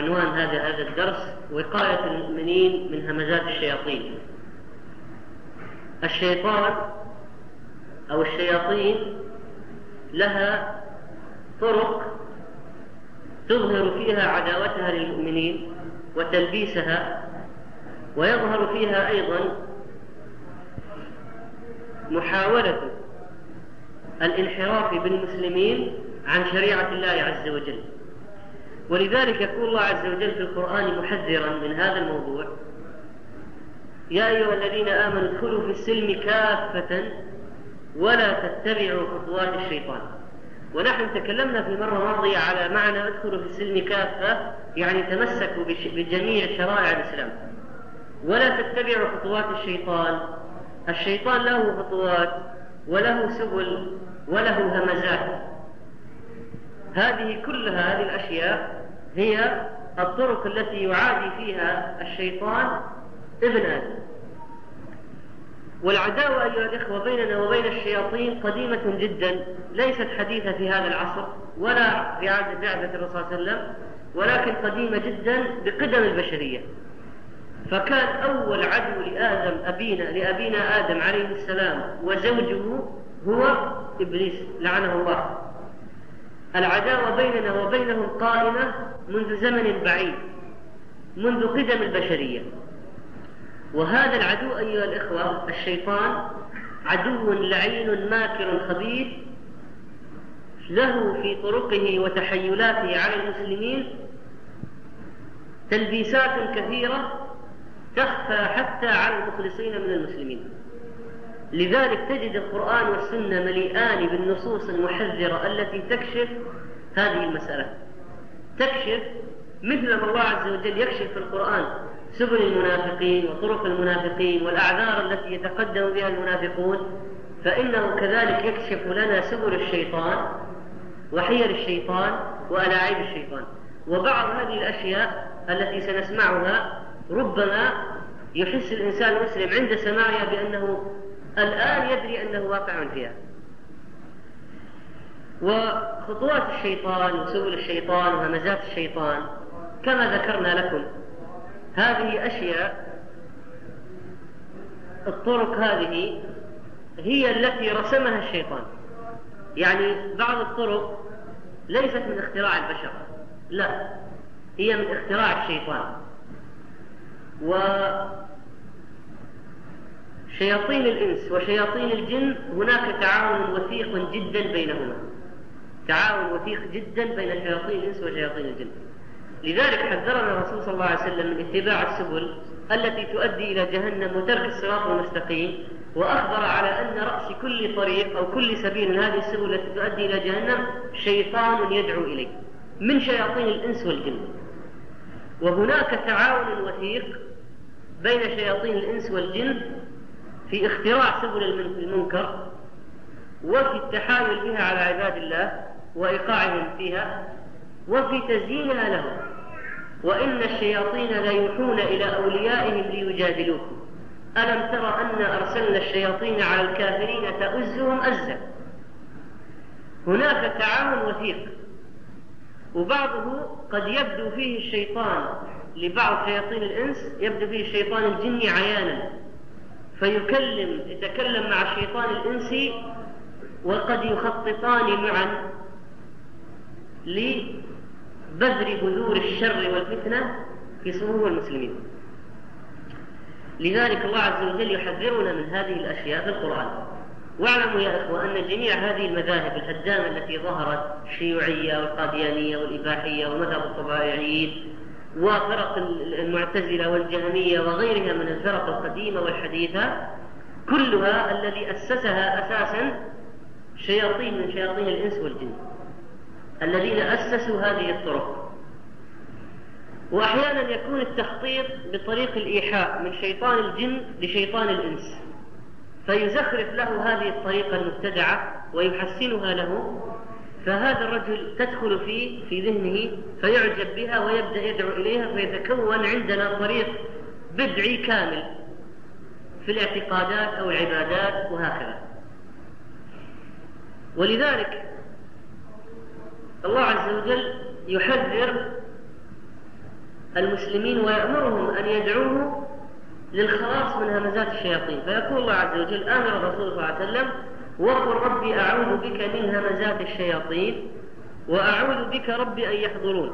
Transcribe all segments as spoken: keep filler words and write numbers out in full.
عنوان هذا هذا الدرس: وقاية المؤمنين من همزات الشياطين. الشيطان أو الشياطين لها طرق تظهر فيها عداوتها للمؤمنين وتلبيسها، ويظهر فيها أيضا محاولة الانحراف بالمسلمين عن شريعة الله عز وجل. ولذلك يقول الله عز وجل في القرآن محذرا من هذا الموضوع: يا أيها الذين آمنوا ادخلوا في السلم كافة ولا تتبعوا خطوات الشيطان. ونحن تكلمنا في مرة ماضية على معنى ادخلوا في السلم كافة، يعني تمسكوا بجميع شرائع الإسلام ولا تتبعوا خطوات الشيطان. الشيطان له خطوات وله سبل وله همزات. هذه كلها هذه الأشياء هي الطرق التي يعادي فيها الشيطان ابن آدم. والعداوة أيها الإخوة بيننا وبين الشياطين قديمة جدا، ليست حديثة في هذا العصر ولا في عهد بعثة الرسول صلى الله عليه وسلم، ولكن قديمة جدا بقدم البشرية. فكان أول عدو لآدم أبينا لأبينا آدم عليه السلام وزوجه هو إبليس لعنه الله. العداوة بيننا وبينهم قائمة منذ زمن بعيد، منذ قدم البشرية. وهذا العدو أيها الإخوة الشيطان عدو لعين ماكر خبيث، له في طرقه وتحيلاته على المسلمين تلبيسات كثيرة تخفى حتى على المخلصين من المسلمين. لذلك تجد القرآن والسنة مليئان بالنصوص المحذرة التي تكشف هذه المسألة، تكشف مثل ما الله عز وجل يكشف في القرآن سبل المنافقين وطرق المنافقين والأعذار التي يتقدم بها المنافقون، فإنه كذلك يكشف لنا سبل الشيطان وحيل الشيطان وألاعيب الشيطان. وبعض هذه الأشياء التي سنسمعها ربما يحس الإنسان المسلم عند سماعها بأنه الآن يدري أنه واقع فيها. وخطوات الشيطان وسبل الشيطان وهمزات الشيطان كما ذكرنا لكم، هذه أشياء الطرق هذه هي التي رسمها الشيطان. يعني بعض الطرق ليست من اختراع البشر، لا، هي من اختراع الشيطان. وشياطين الإنس وشياطين الجن هناك تعاون وثيق جدا بينهما، تعاون وثيق جدا بين شياطين الإنس وشياطين الجن. لذلك حذرنا الرسول صلى الله عليه وسلم من اتباع السبل التي تؤدي إلى جهنم وترك الصراط المستقيم، وأخبر على أن رأس كل طريق أو كل سبيل من هذه السبل التي تؤدي إلى جهنم شيطان يدعو إليه من شياطين الإنس والجن. وهناك تعاون وثيق بين شياطين الإنس والجن في اختراع سبل المنكر وفي التحايل بها على عباد الله وإيقاعهم فيها وفي تزيينها لهم. وإن الشياطين لا يوحون إلى أوليائهم ليجادلوكم، ألم تر أن أرسلنا الشياطين على الكافرين تؤزهم أزا. هناك تعاون وثيق، وبعضه قد يبدو فيه الشيطان لبعض شياطين الإنس، يبدو فيه الشيطان الجني عيانا فيكلم يتكلم مع الشيطان الإنسي، وقد يخططان معا لبذر بذور الشر والفتنة في صفوف المسلمين. لذلك الله عز وجل يحذرنا من هذه الأشياء في القرآن. واعلموا يا إخوة أن جميع هذه المذاهب الهدامة التي ظهرت، الشيوعية والقاديانية والإباحية ومذهب الطبائعيين وفرق المعتزلة والجهمية وغيرها من الفرق القديمة والحديثة، كلها الذي أسسها أساسا شياطين من شياطين الإنس والجن الذين أسسوا هذه الطرق. وأحيانا يكون التخطيط بطريق الإيحاء من شيطان الجن لشيطان الإنس، فيزخرف له هذه الطريقة المبتدعة ويحسنها له، فهذا الرجل تدخل فيه في ذهنه فيعجب بها ويبدأ يدعو إليها، فيتكون عندنا طريق بدعي كامل في الاعتقادات أو العبادات وهكذا. ولذلك الله عز وجل يحذر المسلمين ويأمرهم أن يدعوه للخلاص من همزات الشياطين. فيقول الله عز وجل: آمر الرسول صلى الله عليه وسلم: وقل ربي أعوذ بك من همزات الشياطين وأعوذ بك ربي أن يحضرون.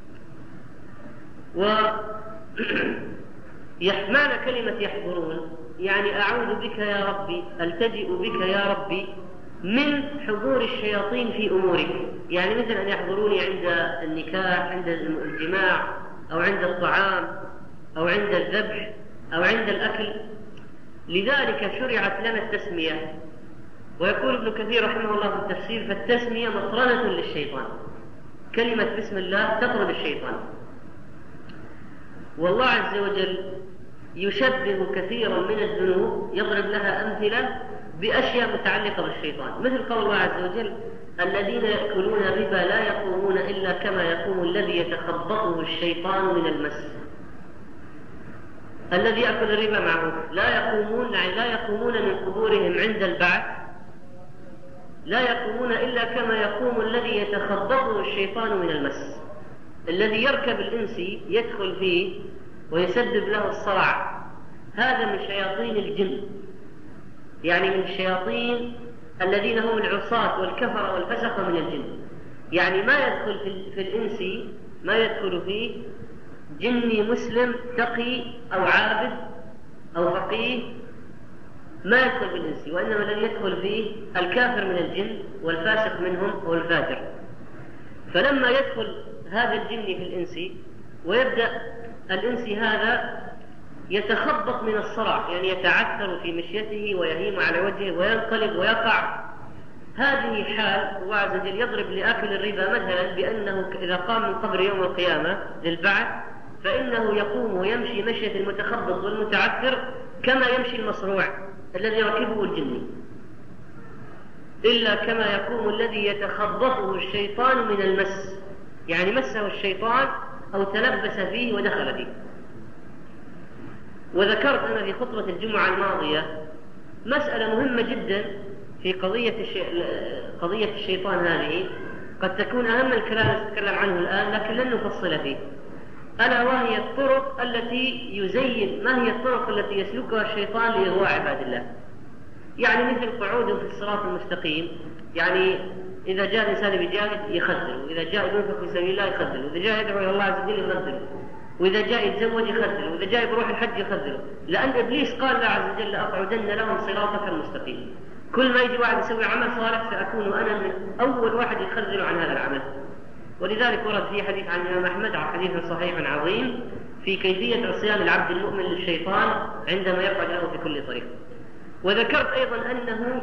ويحمل كلمة يحضرون يعني أعوذ بك يا ربي، ألتجئ بك يا ربي من حضور الشياطين في أمورك، يعني مثل أن يحضروني عند النكاح، عند الجماع، أو عند الطعام، أو عند الذبح، أو عند الأكل. لذلك شرعت لنا التسمية. ويقول ابن كثير رحمه الله في التفسير: فالتسمية مطردة للشيطان، كلمة بسم الله تطرد الشيطان. والله عز وجل يشبه كثيرا من الذنوب، يضرب لها أمثلة بأشياء متعلقة بالشيطان، مثل قول الله عز وجل: الذين يأكلون الربا لا يقومون إلا كما يقوم الذي يتخبطه الشيطان من المس. الذي يأكل الربا معروف، لا يقومون يعني لا يقومون من قبورهم عند البعث، لا يقومون إلا كما يقوم الذي يتخبطه الشيطان من المس. الذي يركب الإنسي يدخل فيه ويسبب له الصرع، هذا من شياطين الجن، يعني من الشياطين الذين هم العصاة والكفرة والفسقة من الجن. يعني ما يدخل في الإنسي ما يدخل فيه جني مسلم تقي أو عابد أو فقيه، ما يدخل في الإنسي، وإنما الذي يدخل فيه الكافر من الجن والفاسق منهم والفاجر. فلما يدخل هذا الجني في الإنسي ويبدأ الإنسي هذا يتخبط من الصرع، يعني يتعثر في مشيته ويهيم على وجهه وينقلب ويقع. هذه حال الله عز وجل يضرب لآكل الربا مثلا بأنه إذا قام من قبر يوم القيامة للبعث فإنه يقوم ويمشي مشية المتخبط والمتعثر كما يمشي المصروع الذي ركبه الجني، إلا كما يقوم الذي يتخبطه الشيطان من المس، يعني مسه الشيطان أو تلبس فيه ودخل فيه. وذكرت أنا في خطبة الجمعة الماضية مسألة مهمة جدا في قضية, الشي... قضية الشيطان هذه، قد تكون أهم الكلام نتكلم عنه الآن لكن لن نفصل فيه، ألا وهي الطرق التي يزين ما هي الطرق التي يسلكها الشيطان لإغواء عباد الله. يعني مثل قعوده في الصراط المستقيم، يعني إذا جاء الإنسان بجاهد يخذله، وإذا جاء ينفق في سبيل الله يخذله، وإذا جاء يدعو إلى الله عز وجل يخذله، وإذا جاء يتزوج يخذله، وإذا جاء بروح الحج يخذله، لأن إبليس قال الله عز وجل: لأقعدن لهم صراطك المستقيم. كل ما يجي واحد يسوي عمل صالح سأكون أنا من أول واحد يخذله عن هذا العمل. ولذلك ورد في حديث عن الإمام أحمد حديث صحيح عظيم في كيفية عصيان العبد المؤمن للشيطان عندما يقعد له في كل طريق. وذكرت أيضا أنه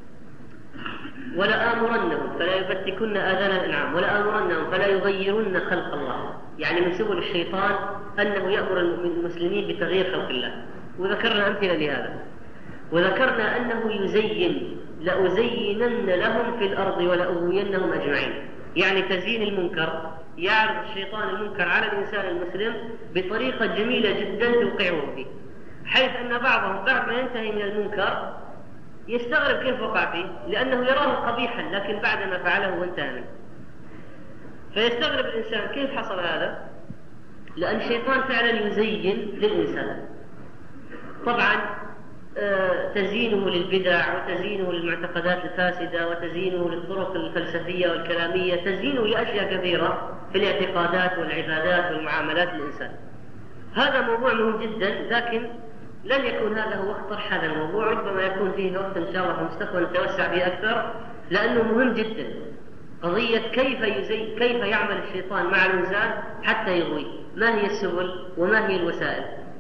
ولآمرنهم فلا يفتكن آذان الأنعام ولآمرنهم فلا يغيرن خلق الله، يعني من سبل الشيطان أنه يأمر المسلمين بتغيير خلق الله. وذكرنا أمثلة لهذا. وذكرنا أنه يزين: لأزينن لهم في الأرض ولأغوينهم أجمعين، يعني تزيين المنكر. يعرض الشيطان المنكر على الإنسان المسلم بطريقة جميلة جدا توقعه فيه، حيث أن بعضهم بعد ما ينتهي من المنكر يستغرب كيف وقع فيه، لأنه يراه قبيحا لكن بعدما فعله وانتهى منه. فيستغرب الإنسان كيف حصل هذا، لأن الشيطان فعلا يزين للإنسان. طبعا تزيينه للبدع وتزيينه للمعتقدات الفاسدة وتزيينه للطرق الفلسفية والكلامية، تزيينه لأشياء كثيرة في الاعتقادات والعبادات والمعاملات الإنسان. هذا موضوع مهم جدا، لكن لن يكون هذا هو وقت طرح هذا الموضوع، ربما يكون فيه وقت إن شاء الله في المستقبل نتوسع فيه أكثر، لأنه مهم جدا. قضية كيف يزي كيف يعمل الشيطان مع الإنسان حتى يغوي، ما هي السبل وما هي الوسائل.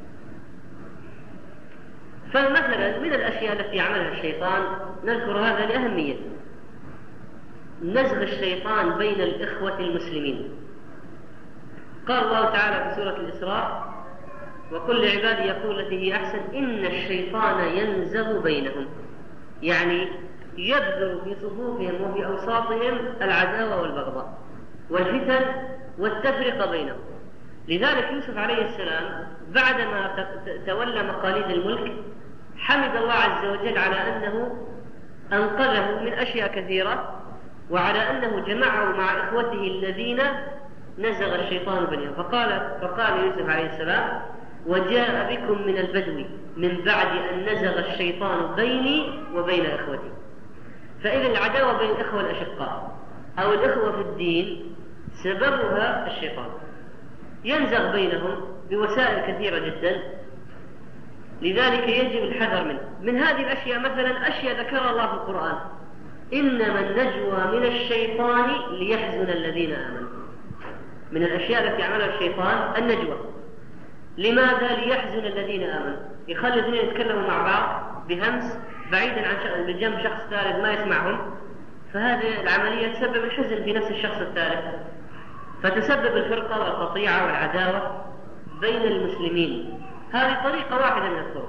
فمثلا من الأشياء التي يعملها الشيطان نذكر هذا لأهمية: نزغ الشيطان بين الإخوة المسلمين. قال الله تعالى في سورة الإسراء: وكل عبادي يقول التي هي أحسن إن الشيطان ينزغ بينهم، يعني يبذر في صفوفهم وفي أوساطهم العداوة والبغضاء والفتن والتفرقة بينهم. لذلك يوسف عليه السلام بعدما تولى مقاليد الملك حمد الله عز وجل على أنه أنقذه من أشياء كثيرة، وعلى أنه جمعه مع إخوته الذين نزغ الشيطان بينهم، فقال فقال يوسف عليه السلام: وجاء بكم من البدو من بعد أن نزغ الشيطان بيني وبين إخوتي. فإذا العداوة بين الإخوة الأشقاء أو الإخوة في الدين سببها الشيطان، ينزغ بينهم بوسائل كثيرة جدا، لذلك يجب الحذر منه. من هذه الأشياء مثلا أشياء ذكرها الله في القرآن: إنما النجوى من الشيطان ليحزن الذين آمنوا. من الأشياء التي عملها الشيطان النجوى. لماذا؟ ليحزن الذين آمنوا، يخلي الاثنين يتكلموا مع بعض بهمس بعيدا عن بجنب شخص ثالث ما يسمعهم، فهذه العملية تسبب الحزن في نفس الشخص الثالث، فتسبب الفرقة والقطيعة والعداوة بين المسلمين. هذه طريقة واحدة من الطرق،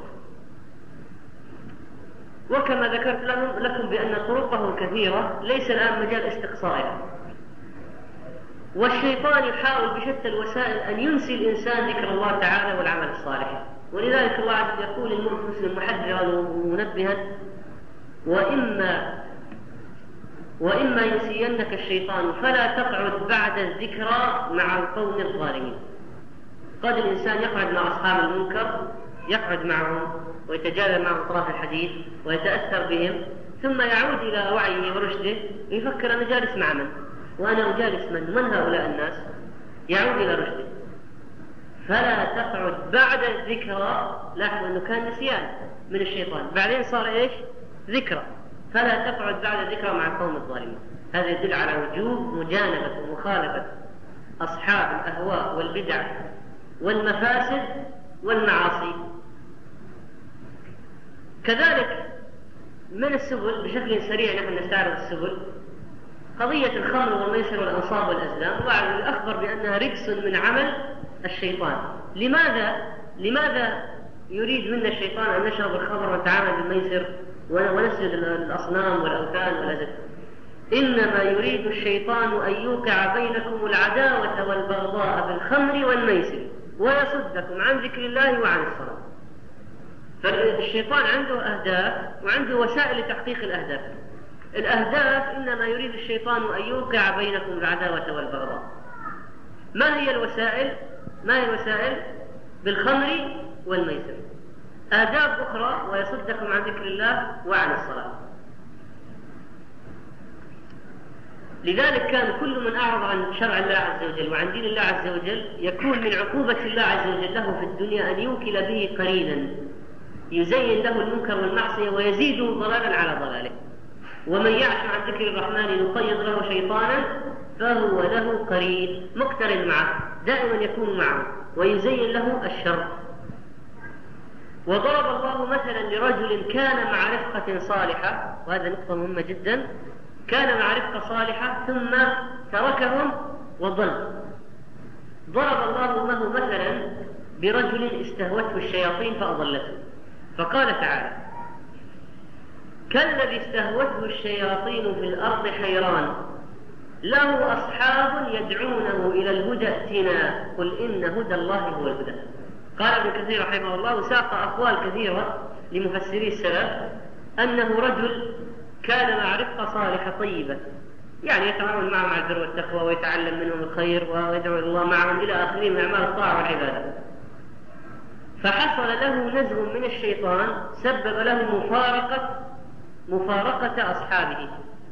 وكما ذكرت لكم بأن طرقه كثيرة، ليس الآن مجال استقصائها. والشيطان يحاول بشتى الوسائل أن ينسي الإنسان ذكر الله تعالى والعمل الصالح، ولذلك الله عز وجل يقول للمسلم محذرا ومنبها: وإما وإما ينسينك الشيطان فلا تقعد بعد الذكرى مع القوم الظالمين. قد الإنسان يقعد مع أصحاب المنكر، يقعد معهم ويتجادل معهم أطراف الحديث ويتأثر بهم، ثم يعود إلى وعيه ورشده ويفكر: أنا جالس مع من؟ وأنا أجالس من؟ من هؤلاء الناس؟ يعود إلى رشده. فلا تقعد بعد الذكرى. لاحظوا أنه كان نسيان من الشيطان، بعدين صار إيش؟ ذكرى. فلا تقعد بعد الذكرى مع القوم الظالمين. هذا يدل على وجوب مجانبة ومخالفة أصحاب الأهواء والبدع والمفاسد والمعاصي. كذلك من السبل بشكل سريع، نحن نستعرض السبل، قضية الخمر والميسر والأنصاب والأزلام، وبعد أخبر بأنها رجس من عمل الشيطان. لماذا لماذا يريد منا الشيطان أن نشرب الخمر ونتعامل بالميسر ونسجد الأصنام والأوثان والأزل؟ إنما يريد الشيطان أن يوقع بينكم العداوة والبغضاء بالخمر والميسر ويصدكم عن ذكر الله وعن الصلاة. فالشيطان عنده أهداف وعنده وسائل لتحقيق الأهداف. الأهداف إنما يريد الشيطان أن يوقع بينكم العداوة والبغضاء. ما هي الوسائل؟ ما هي الوسائل؟ بالخمر والميسر. أهداف أخرى: ويصدكم عن ذكر الله وعن الصلاة. لذلك كان كل من أعرض عن شرع الله عز وجل وعن دين الله عز وجل يكون من عقوبة الله عز وجل له في الدنيا أن يوكل به قرينا يزين له المنكر والمعصية ويزيده ضلالا على ضلاله. ومن يعش عن ذكر الرحمن نقيض له شيطانا فهو له قرين، مقترن معه، دائما يكون معه ويزين له الشر. وضرب الله مثلا لرجل كان مع رفقة صالحة، وهذا نقطة مهمة جدا، كان مع رفقة صالحة ثم تركهم وضل. ضرب الله له مثلا برجل استهوته الشياطين فأضلته، فقال تعالى: كالذي استهوته الشياطين في الأرض حيران له أصحاب يدعونه إلى الهدى ائتنا قل إن هدى الله هو الهدى. قال ابن كثير رحمه الله وساق أقوال كثيرة لمفسري السلف أنه رجل كان مع رفقة صالحة طيبة، يعني يتعاون معهم على البر والتقوى ويتعلم منهم الخير ويدعو الله معهم إلى آخره من أعمال الطاعة والعبادة. فحصل له نزغ من الشيطان سبب له مفارقة مفارقة أصحابه،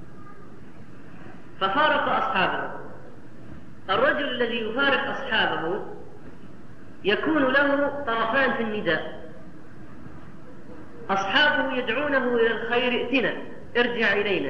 ففارق أصحابه. الرجل الذي يفارق أصحابه يكون له طرفان في النداء: أصحابه يدعونه إلى الخير ائتنا، ارجع إلينا،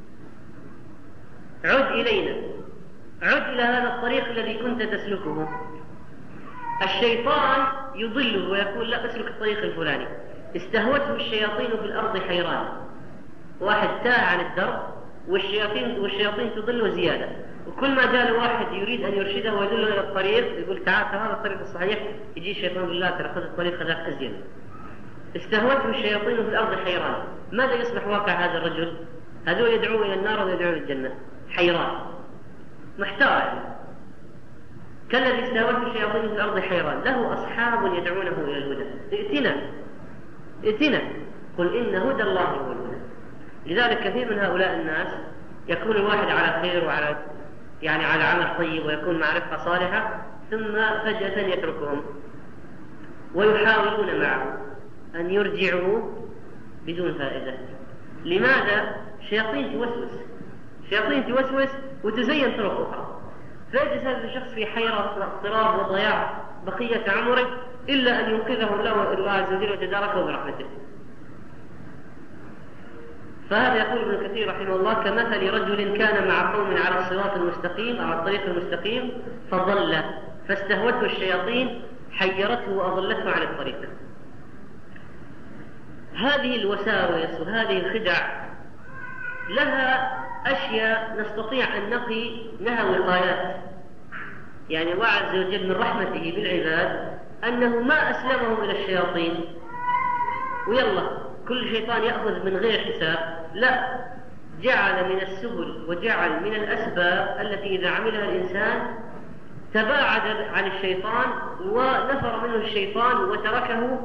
عد إلينا، عد إلى هذا الطريق الذي كنت تسلكه. الشيطان يضله ويقول لا اسلك الطريق الفلاني. استهوته الشياطين في الأرض حيران، واحد تاه عن الدرب والشياطين والشياطين تضله زيادة، وكل ما جاء واحد يريد أن يرشده ويدله إلى الطريق يقول تعال هذا الطريق الصحيح، يجي الشيطان يقول لا ترى خذ الطريق هذاك أزين. استهوته الشياطين في الأرض حيران. ماذا يصبح واقع هذا الرجل؟ هذول يدعوه إلى النار ويدعوه إلى الجنة، حيران محتار. كالذي استهوته الشياطين في الأرض حيران له أصحاب يدعونه إلى الهدى ائتنا ائتنا قل إن هدى الله هو الهدى. لذلك كثير من هؤلاء الناس يكون الواحد على خير وعلى يعني على عمل طيب ويكون مع رفقة صالحة، ثم فجأة يتركهم ويحاولون معه أن يرجعوا بدون فائدة. لماذا؟ شياطين توسوس شياطين توسوس وتزين طرق أخرى، فيجلس هذا الشخص في حيرة واضطراب وضياع بقية عمره إلا أن ينقذه الله الله عز وجل وتداركه برحمته. فهذا يقول ابن كثير رحمه الله: كمثل رجل كان مع قوم على الصراط المستقيم على الطريق المستقيم فضل فاستهوته الشياطين حيرته وأضلته عن الطريق. هذه الوساوس وهذه الخدع لها أشياء نستطيع أن نقي لها وقايات. يعني الله عز وجل من رحمته بالعباد أنه ما أسلمهم إلى الشياطين ويلا كل شيطان يأخذ من غير حساب، لا، جعل من السبل وجعل من الأسباب التي إذا عملها الإنسان تباعد عن الشيطان ونفر منه الشيطان وتركه.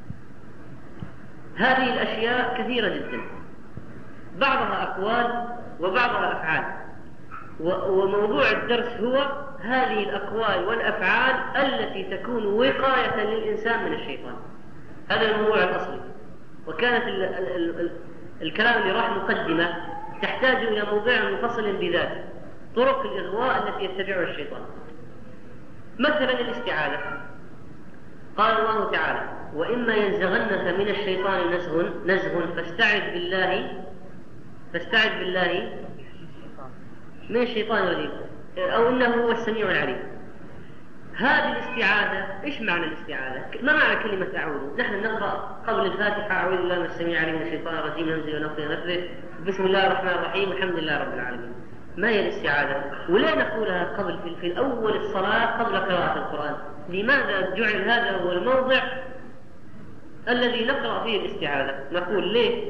هذه الأشياء كثيرة جدا، بعضها أقوال وبعضها أفعال، وموضوع الدرس هو هذه الأقوال والأفعال التي تكون وقاية للإنسان من الشيطان. هذا الموضوع الأصلي. وكانت ال ال ال الكلام اللي راح مقدمة تحتاج إلى موضوع منفصل بذاته، طرق الإغواء التي يتبعها الشيطان. مثلا الاستعاذة، قال الله تعالى: وإما ينزغنك من الشيطان نزغ نزغ فاستعذ بالله فاستعذ بالله من الشيطان الرجيم أو إنه هو السميع العليم. هذه الاستعاذة، إيش معنى الاستعاذة؟ ما معنى كلمة أعوذ؟ نحن نقرأ قبل الفاتحة: أعوذ بالله من السميع العليم من الشيطان الرجيم من همزه ونفخه ونفثه، بسم الله الرحمن الرحيم، الحمد لله رب العالمين. ما هي الاستعاذة؟ ولا نقولها قبل في الأول الصلاة قبل قراءة القرآن؟ لماذا جعل هذا هو الموضع الذي نقرأ فيه الاستعاذة؟ نقول ليه؟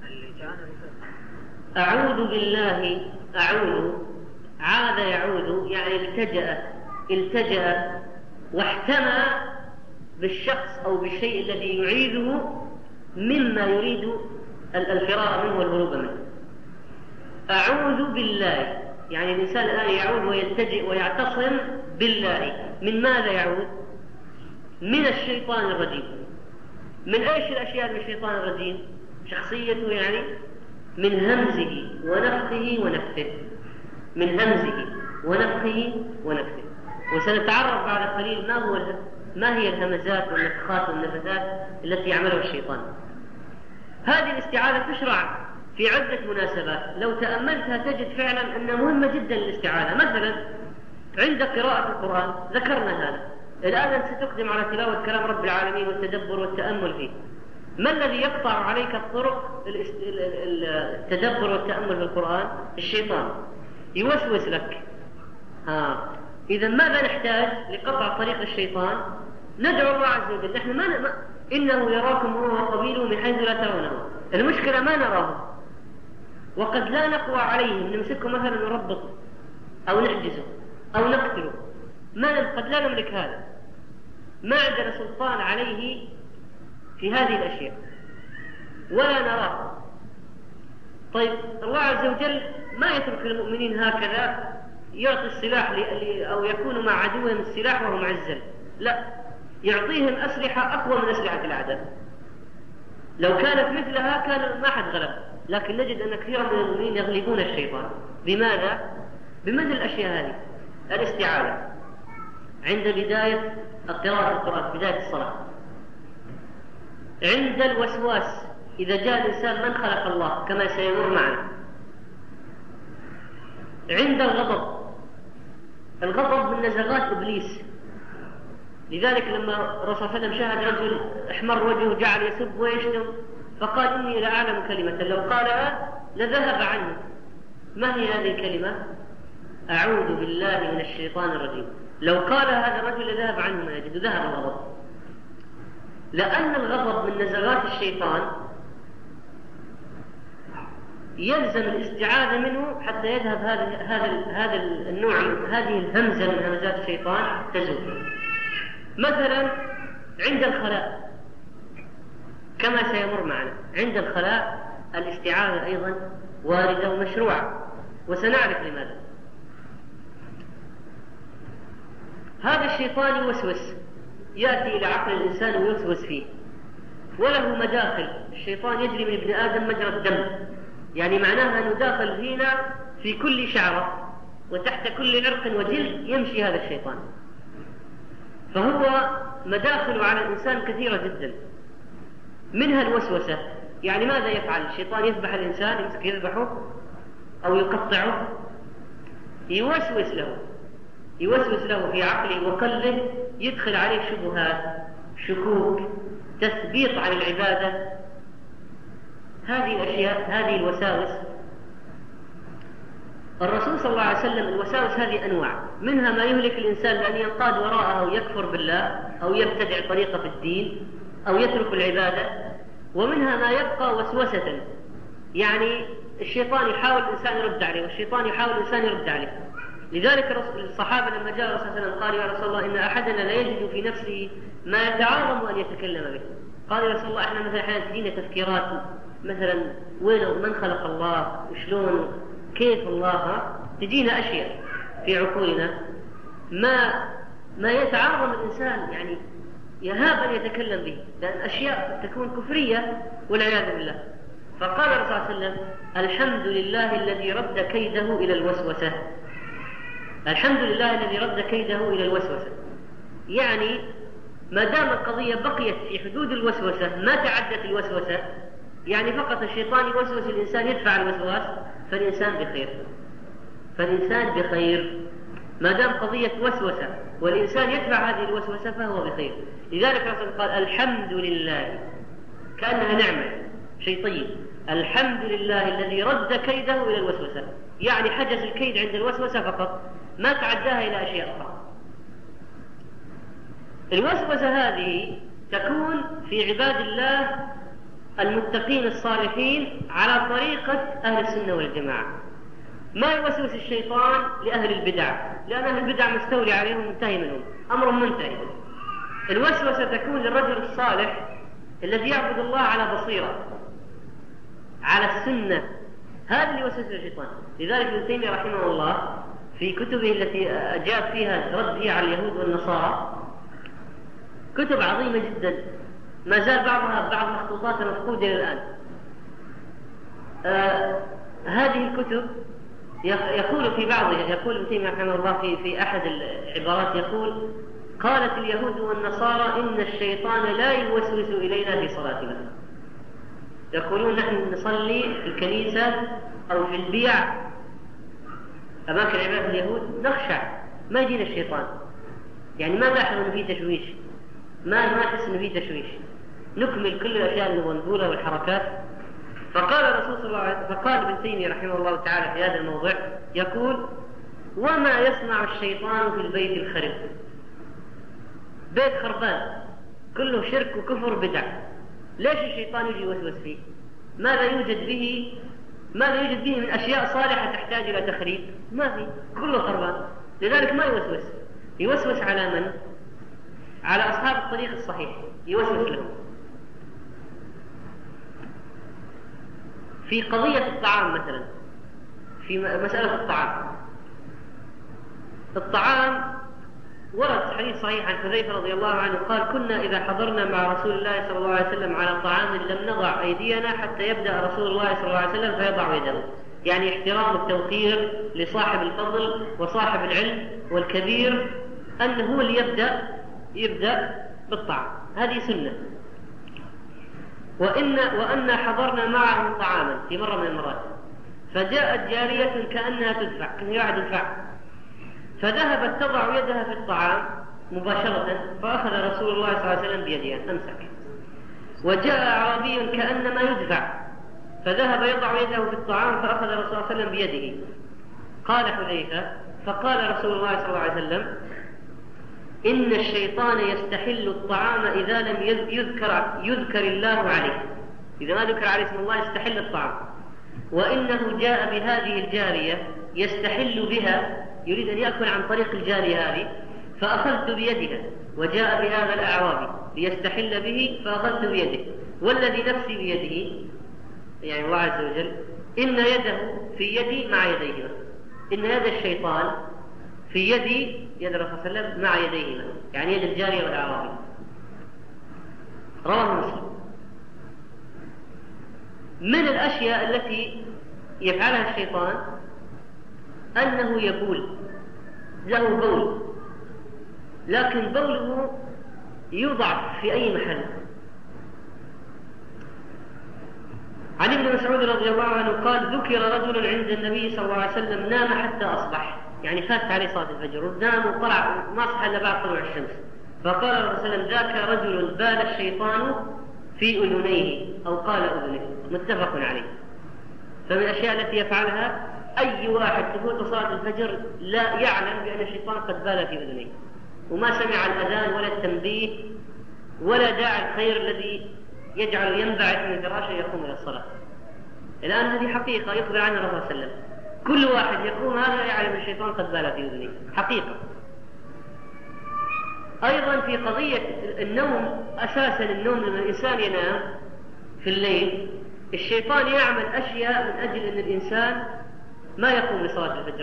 أعوذ بالله، أعوذ، عاد يعوذ، يعني التجأ التجأ واحتمى بالشخص أو بالشيء الذي يعيذه مما يريد الفرار منه والهروب منه. أعوذ بالله، يعني الإنسان الآن يعوذ ويلتجئ ويعتصم بالله. من ماذا يعوذ؟ من الشيطان الرجيم. من أيش الأشياء من الشيطان الرجيم؟ شخصيته، يعني من همزه ونفخه ونفثه، من همزه ونفخه ونفثه. وسنتعرف بعد قليل ما هو ما هي الهمزات والنفخات والنفثات التي يعملها الشيطان. هذه الاستعاذة تشرع في عدة مناسبات، لو تأملتها تجد فعلا أنها مهمة جدا الاستعاذة. مثلا عند قراءة القرآن ذكرنا هذا، الآن أنت ستقدم على تلاوة كلام رب العالمين والتدبر والتأمل فيه. ما الذي يقطع عليك الطرق التدبر والتأمل في القرآن؟ الشيطان يوسوس لك. ها، إذا ماذا نحتاج لقطع طريق الشيطان؟ ندعو الله عز وجل. نحن ما, ما إنه يراكم هو وقبيله من حيث لا ترونه. المشكلة ما نراه، وقد لا نقوى عليهم، نمسكه مثلا نربط أو نحجزه أو نقتله، ما قد لا نملك هذا، ما عندنا سلطان عليه في هذه الأشياء ولا نراه. طيب الله عز وجل ما يترك المؤمنين هكذا يعطي السلاح أو يكون مع عدوهم السلاح وهو معزل، لا، يعطيهم أسلحة أقوى من أسلحة الأعداء. لو كانت مثلها كان ما حد غلب، لكن نجد أن كثيرا من المؤمنين يغلبون الشيطان. بماذا؟ بمثل الأشياء هذه. الاستعاذة عند بداية قراءة القرآن، بداية الصلاة، عند الوسواس إذا جاء الإنسان من خلق الله كما سيمر معنا، عند الغضب، الغضب من نزغات إبليس. لذلك لما الرسول صلى الله عليه وسلم شاهد رجل احمر وجهه جعل يسب ويشتم فقال: إني لأعلم كلمة لو قالها لذهب عنه. ما هي هذه الكلمة؟ أعوذ بالله من الشيطان الرجيم. لو قال هذا الرجل لذهب عنه ما يجد، ذهب الغضب، لأن الغضب من نزغات الشيطان يلزم الاستعاذة منه حتى يذهب هذا هذا هذا النوع، هذه الهمزة من همزات الشيطان تزول. مثلا عند الخلاء كما سيمر معنا، عند الخلاء الاستعاذة أيضا واردة ومشروعة، وسنعرف لماذا. هذا الشيطان يوسوس، يأتي إلى عقل الإنسان ويوسوس فيه، وله مداخل. الشيطان يجري من ابن آدم مجرى الدم، يعني معناها أنه داخل فينا في كل شعرة وتحت كل عرق وجلد يمشي هذا الشيطان، فهو مداخل على الإنسان كثيرة جدا، منها الوسوسة. يعني ماذا يفعل الشيطان؟ يذبح الإنسان، يمسك يذبحه أو يقطعه، يوسوس له يوسوس له في عقله وقلبه، يدخل عليه شبهات، شكوك، تثبيط عن العبادة. هذه الأشياء، هذه الوساوس. الرسول صلى الله عليه وسلم الوساوس هذه أنواع، منها ما يهلك الإنسان بأن ينقاد وراءه أو يكفر بالله أو يبتدع طريقة في الدين أو يترك العبادة، ومنها ما يبقى وسوسة، يعني الشيطان يحاول الإنسان يرد عليه والشيطان يحاول الإنسان يرد عليه. لذلك الصحابة لما جاء الرسول صلى الله عليه وسلم قال: يا رسول الله، إن أحدنا لا يجد في نفسه ما يتعاظم أن يتكلم به. قال: يا رسول الله، إحنا مثلا أحيانا تجينا تفكيرات، مثلا وين من خلق الله، وشلون، كيف الله، تجينا أشياء في عقولنا ما ما يتعاظم الإنسان، يعني يهاب أن يتكلم به، لأن أشياء تكون كفرية والعياذ بالله. فقال الرسول صلى الله عليه وسلم: الحمد لله الذي رد كيده إلى الوسوسة. الحمد لله الذي رد كيده إلى الوسوسة، يعني ما دام القضية بقيت في حدود الوسوسة، ما تعدت الوسوسة، يعني فقط الشيطان يوسوس الإنسان يدفع الوسواس، فالإنسان بخير فالإنسان بخير ما دام قضية وسوسة والإنسان يدفع هذه الوسوسة فهو بخير. لذلك الرسول قال: الحمد لله، كأنها نعمة، شيء طيب. الحمد لله الذي رد كيده إلى الوسوسة، يعني حجز الكيد عند الوسوسة فقط، ما تعداها إلى أشياء أخرى. الوسوسة هذه تكون في عباد الله المتقين الصالحين على طريقة أهل السنة والجماعة. ما يوسوس الشيطان لأهل البدع، لأن أهل البدع مستولي عليهم، منتهي منهم، أمرهم منتهي. الوسوسة تكون للرجل الصالح الذي يعبد الله على بصيرة، على السنة، هذا اللي يوسوس الشيطان. لذلك ابن تيمية رحمه الله في كتبه التي أجاب فيها رد على اليهود والنصارى كتب عظيمة جدا، ما زال بعضها بعض مخطوطات مفقودة إلى الآن. آه هذه الكتب يقول في بعضها، يقول ابن تيمية رحمه الله في في أحد العبارات، يقول: قالت اليهود والنصارى إن الشيطان لا يوسوس إلينا في صلاتنا. يقولون نحن نصلي في الكنيسة أو في البيع أماكن عبادة اليهود نخشع، ما يجينا الشيطان، يعني ما لاحظ أنه في تشويش، ما ما تحس أنه في تشويش، نكمل كل الأشياء اللي نقولها والحركات. فقال الرسول صلى الله عليه وسلم، فقال ابن تيمية رحمه الله تعالى في هذا الموضع، يقول: وما يصنع الشيطان في البيت الخرب؟ بيت خربان كله شرك وكفر بدع، ليش الشيطان يجي يوسوس فيه؟ ماذا يوجد به ماذا يوجد به من أشياء صالحة تحتاج إلى تخريب؟ ما في، كله خربان. لذلك ما يوسوس. يوسوس على من؟ على أصحاب الطريق الصحيح، يوسوس لهم. في قضية الطعام مثلا، في مسألة الطعام الطعام ورد حديث صحيح عن حذيفة رضي الله عنه قال: كنا إذا حضرنا مع رسول الله صلى الله عليه وسلم على طعام لم نضع أيدينا حتى يبدأ رسول الله صلى الله عليه وسلم فيضع يده، يعني احترام التوقير لصاحب الفضل وصاحب العلم والكبير، أنه هو اللي يبدأ يبدأ بالطعام، هذه سنة. وإن وأن حضرنا معهم طعاما في مرة من المرات، فجاءت جارية كأنها تدفع، كان يعد الفع، فذهبت تضع يدها في الطعام مباشرة، فأخذ رسول الله صلى الله عليه وسلم بيدها، أمسك. وجاء أعرابي كأنما يدفع، فذهب يضع يده في الطعام، فأخذ رسول الله صلى الله عليه وسلم بيده. قال حذيفة: فقال رسول الله صلى الله عليه وسلم: إن الشيطان يستحل الطعام إذا لم يذكر, يذكر الله عليه، إذا ما ذكر عليه اسم الله يستحل الطعام، وإنه جاء بهذه الجارية يستحل بها، يريد أن يأكل عن طريق الجارية هذه، فأخذت بيدها، وجاء بهذا الأعرابي ليستحل به فأخذت بيده، والذي نفسي بيده يعني الله عز وجل، إن يده في يدي مع يديهما، إن يد الشيطان في يدي يد الرسول صلى الله عليه وسلم مع يديهما، يعني يد الجارية والأعرابي. رواه مسلم. من الأشياء التي يفعلها الشيطان أنه يبول، له بول، لكن بوله يوضع في أي محل. عن ابن مسعود رضي الله عنه قال: ذكر رجل عند النبي صلى الله عليه وسلم نام حتى أصبح، يعني فات عليه صلاة الفجر ونام وطلع ما صحى إلا بعد طلوع الشمس، فقال الرسول صلى الله عليه وسلم: ذاك رجل بال الشيطان في أذنيه، أو قال أذنه، متفق عليه. فمن الأشياء التي يفعلها أي واحد تفوت صلاة الفجر لا يعلم بأن الشيطان قد بال في أذنيه، وما سمع الأذان ولا التنبيه ولا داعي الخير الذي يجعل ينبعث من فراشه يقوم إلى الصلاة. الآن هذه حقيقة يخبر عنها الرسول صلى الله عليه وسلم، كل واحد يقوم هذا يعلم الشيطان قد بال في أذنيه، حقيقة. أيضا في قضية النوم، أساسا النوم لما الإنسان ينام في الليل الشيطان يعمل أشياء من أجل أن الإنسان ما يقوم لصلاة الفجر.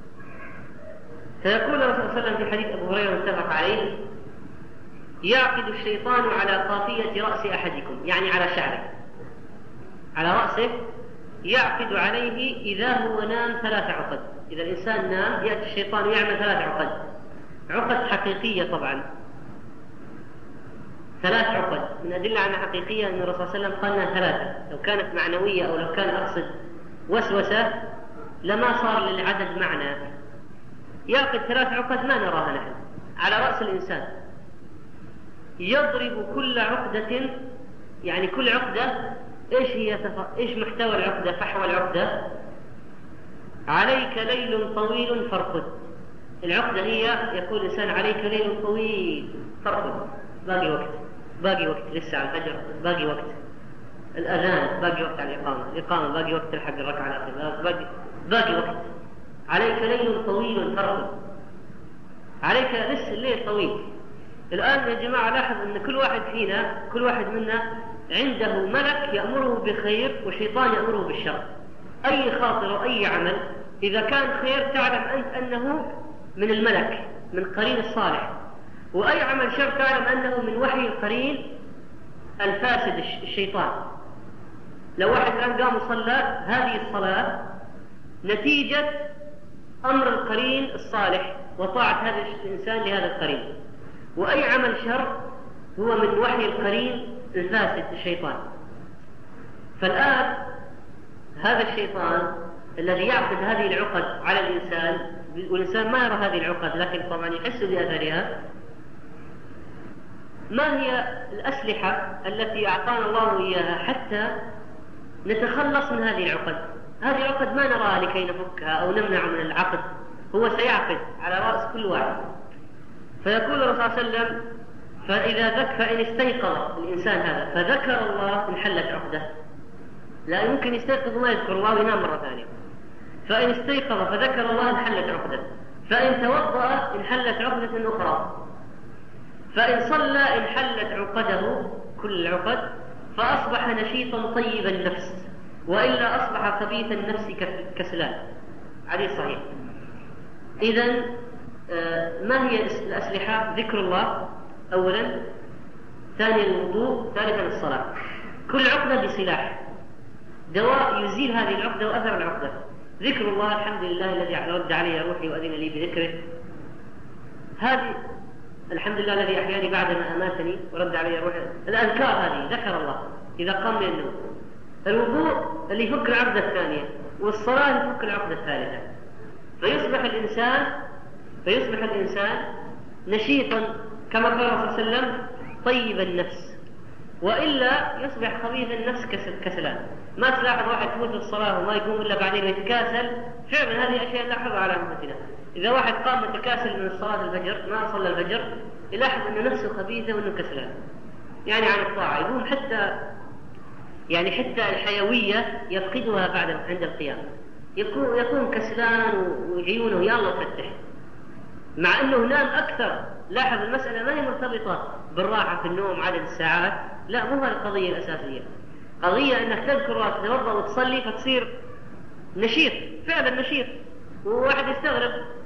فيقول الرسول صلى الله عليه وسلم في حديث أبو هريرة متفق عليه: يعقد الشيطان على قافية رأس أحدكم، يعني على شعره، على رأسه، يعقد عليه إذا هو نام ثلاث عقد. إذا الإنسان نام يأتي الشيطان ويعمل ثلاث عقد، عقد حقيقية طبعا، ثلاث عقد. من أدلة عنها حقيقية أن الرسول صلى الله عليه وسلم قالنا ثلاثة، لو كانت معنوية أو لو كان أقصد وسوسة لما صار للعدد معنى. يعقد ثلاث عقد ما نراها نحن على رأس الإنسان، يضرب كل عقدة، يعني كل عقدة إيش هي تف... إيش محتوى العقدة، فحوى العقدة: عليك ليل طويل فارقد. العقدة هي يقول الإنسان: عليك ليل طويل فارقد، باقي وقت، باقي وقت لسه على الفجر، باقي وقت الأذان، باقي وقت على الإقامة، الإقامة باقي وقت الحق الركعة الأخيرة، باقي باقي وقت. عليك ليل طويل فارقد، عليك لسه الليل طويل. الآن يا جماعة لاحظ أن كل واحد فينا، كل واحد منا عنده ملك يأمره بخير وشيطان يأمره بالشر. أي خاطر وأي عمل إذا كان خير تعلم أنت أنه من الملك، من قرين الصالح، وأي عمل شر تعلم أنه من وحي القرين الفاسد الشيطان. لو واحد الآن قام وصلى، هذه الصلاة نتيجة أمر القرين الصالح وطاعة هذا الإنسان لهذا القرين، وأي عمل شر هو من وحي القرين الفاسد الشيطان. فالآن هذا الشيطان الذي يعقد هذه العقد على الإنسان، والإنسان ما يرى هذه العقد لكن طبعا يحس بأثرها. ما هي الأسلحة التي أعطانا الله إياها حتى نتخلص من هذه العقد؟ هذه العقد ما نراها لكي نفكها أو نمنع من العقد، هو سيعقد على رأس كل واحد. فيقول الرسول صلى الله عليه وسلم: فإذا ذك فإن استيقظ الإنسان هذا فذكر الله انحلت عقده. لا يمكن يستيقظ وما يذكر الله وينام مرة ثانية. فإن استيقظ فذكر الله انحلت عقده، فإن توضأ انحلت عقدة أخرى، فإن صلى انحلت عقده كل العقد، فأصبح نشيطا طيب النفس، وإلا أصبح خبيث النفس كسلان. حديث صحيح. إذن ما هي الأسلحة؟ ذكر الله أولا، ثانيا الوضوء، ثالثا الصلاة. كل عقدة بسلاح، دواء يزيل هذه العقدة وأثر العقدة. ذكر الله، الحمد لله الذي رد علي روحي وأذن لي بذكره. هذه الحمد لله الذي أحياني بعدما أماتني ورد علي روحي. الأذكار هذه ذكر الله إذا قام من النوم. الوضوء اللي يفك العقدة الثانية، والصلاة يفك العقدة الثالثة. فيصبح الإنسان فيصبح الإنسان نشيطا كما قال الله صلى الله عليه وسلم طيب النفس، وإلا يصبح خبيث النفس كسلان. ما تلاحظ واحد يفوت الصلاة وما يقوم إلا بعدين يتكاسل. فعلا هذه أشياء نلاحظها على أمتنا. إذا واحد قام متكاسل من صلاة الفجر، ما صلى الفجر، يلاحظ أن نفسه خبيثة وأنه كسلان، يعني عن الطاعة. يقوم حتى يعني حتى الحيوية يفقدها بعد عند القيام، يكون يكون كسلان وعيونه يلا فتح، مع أنه نام أكثر. لاحظ المسألة ما هي مرتبطة بالراحة في النوم عدد الساعات، لا، مو هذه القضية الأساسية. قضية أنك تذكر الله تتوضأ وتصلي فتصير نشيط، فعلا نشيط. وواحد يستغرب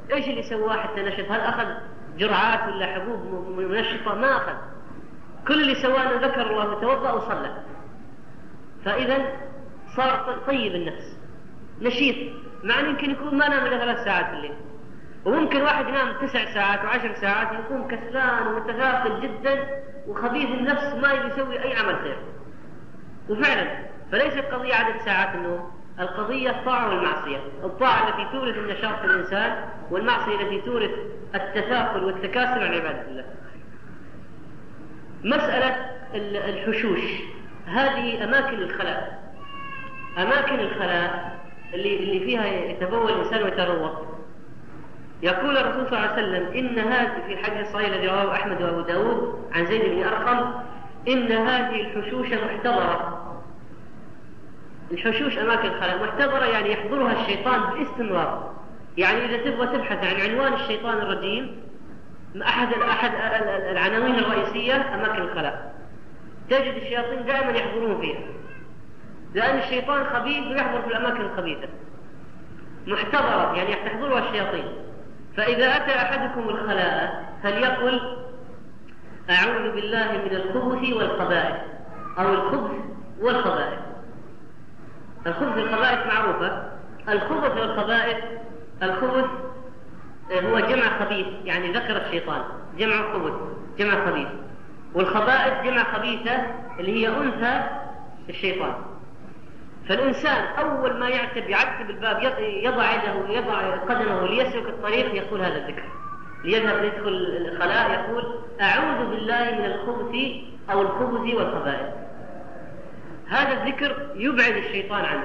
إيش اللي سواه حتى نشط؟ هل أخذ جرعات ولا حبوب منشطة؟ ما أخذ. كل اللي سواه أنه ذكر الله وتوضأ وصلى. فإذا صار طيب النفس نشيط، مع أنه يمكن يكون ما نام إلا ثلاث ساعات في الليل، وممكن واحد ينام تسع ساعات وعشر ساعات يكون كسلان ومتغافل جدا وخبيث النفس ما يسوي أي عمل خير. وفعلا فليست قضية عدد ساعات النوم، القضية الطاعة والمعصية. الطاعة التي تورث النشاط في الإنسان، والمعصية التي تورث التثاقل والتكاسل عن عبادة الله. مسألة الحشوش، هذه أماكن الخلاء، أماكن الخلاء اللي, اللي فيها يتبول الإنسان ويتروق. يقول الرسول صلى الله عليه وسلم إن هذه، في الحديث الصحيح الذي رواه أحمد وأبو داود عن زيد بن أرقم، إن هذه الحشوش محتضرة. الحشوش أماكن الخلاء محتضرة، يعني يحضرها الشيطان باستمرار. يعني إذا تبغى تبحث عن عنوان الشيطان الرجيم، أحد أحد العناوين الرئيسية أماكن الخلاء، تجد الشياطين دائما يحضرون فيها، لأن الشيطان خبيث ويحضر في الأماكن الخبيثة. محتضرة يعني تحضرها الشياطين. فإذا أتى أحدكم الخلاء فليقل أعوذ بالله من الخبث والخبائث، أو الخبث والخبائث. الخبث والخبائث معروفة. الخبث والخبائث، الخبث هو جمع خبيث، يعني ذكر الشيطان، جمع خبث جمع خبيث، والخبائث جمع خبيثة اللي هي أنثى الشيطان. فالإنسان أول ما يعتب يعتب الباب يضع يده يضع قدمه ليسلك الطريق يقول هذا الذكر، ليذهب يدخل الخلاء يقول أعوذ بالله من الخبث أو الخبث والخبائث. هذا الذكر يبعد الشيطان عنه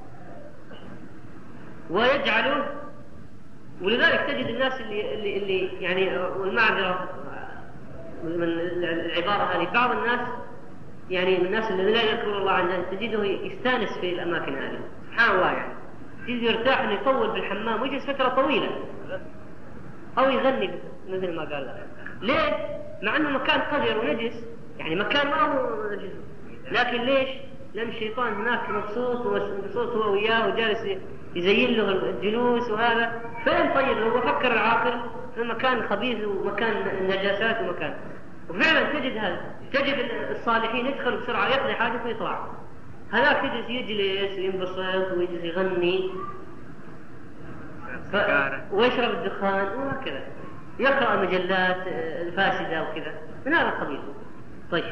ويجعله. ولذلك تجد الناس اللي, اللي, اللي يعني، والمعذرة من العبارة هذه، بعض الناس يعني من الناس الذين لا يذكرون الله عنهم تجده يستانس في الأماكن هذه، سبحان الله، يعني تجده يرتاح أنه يطول بالحمام ويجلس فترة طويلة، أو يغني مثل ما قال. ليه؟ مع أنه مكان قذر ونجس، يعني مكان ما هو نجس، لكن ليش؟ لأن الشيطان هناك مبسوط ومبسوط هو وياه وجالس يزين له الجلوس وهذا، فين طيب هو فكر العاقل في مكان خبيث ومكان النجاسات ومكان. وفعلا تجد هذا، تجد الصالحين يدخل بسرعة يقضي حاجة ويطلع، هذاك يجلس يجلس وينبسط ويجلس يغني ف... ويشرب الدخان وهكذا، يقرأ المجلات الفاسدة وكذا من هذا القبيل. طيب،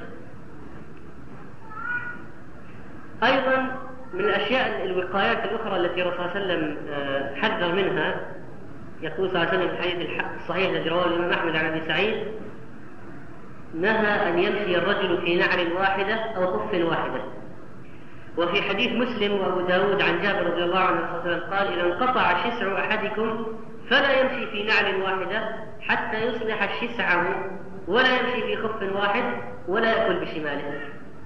أيضا من الأشياء الوقايات الأخرى التي الرسول صلى الله عليه وسلم حذر منها، يقول صلى الله عليه وسلم في الحديث الصحيح الذي رواه الإمام أحمد عن أبي سعيد: نهى أن يمشي الرجل في نعل واحدة أو خف واحدة. وفي حديث مسلم وأبو داود عن جابر رضي الله عنه صلى الله عليه وسلم قال: إذا انقطع شسع أحدكم فلا يمشي في نعل واحدة حتى يصلح شسعه، ولا يمشي في خف واحد، ولا يأكل بشماله.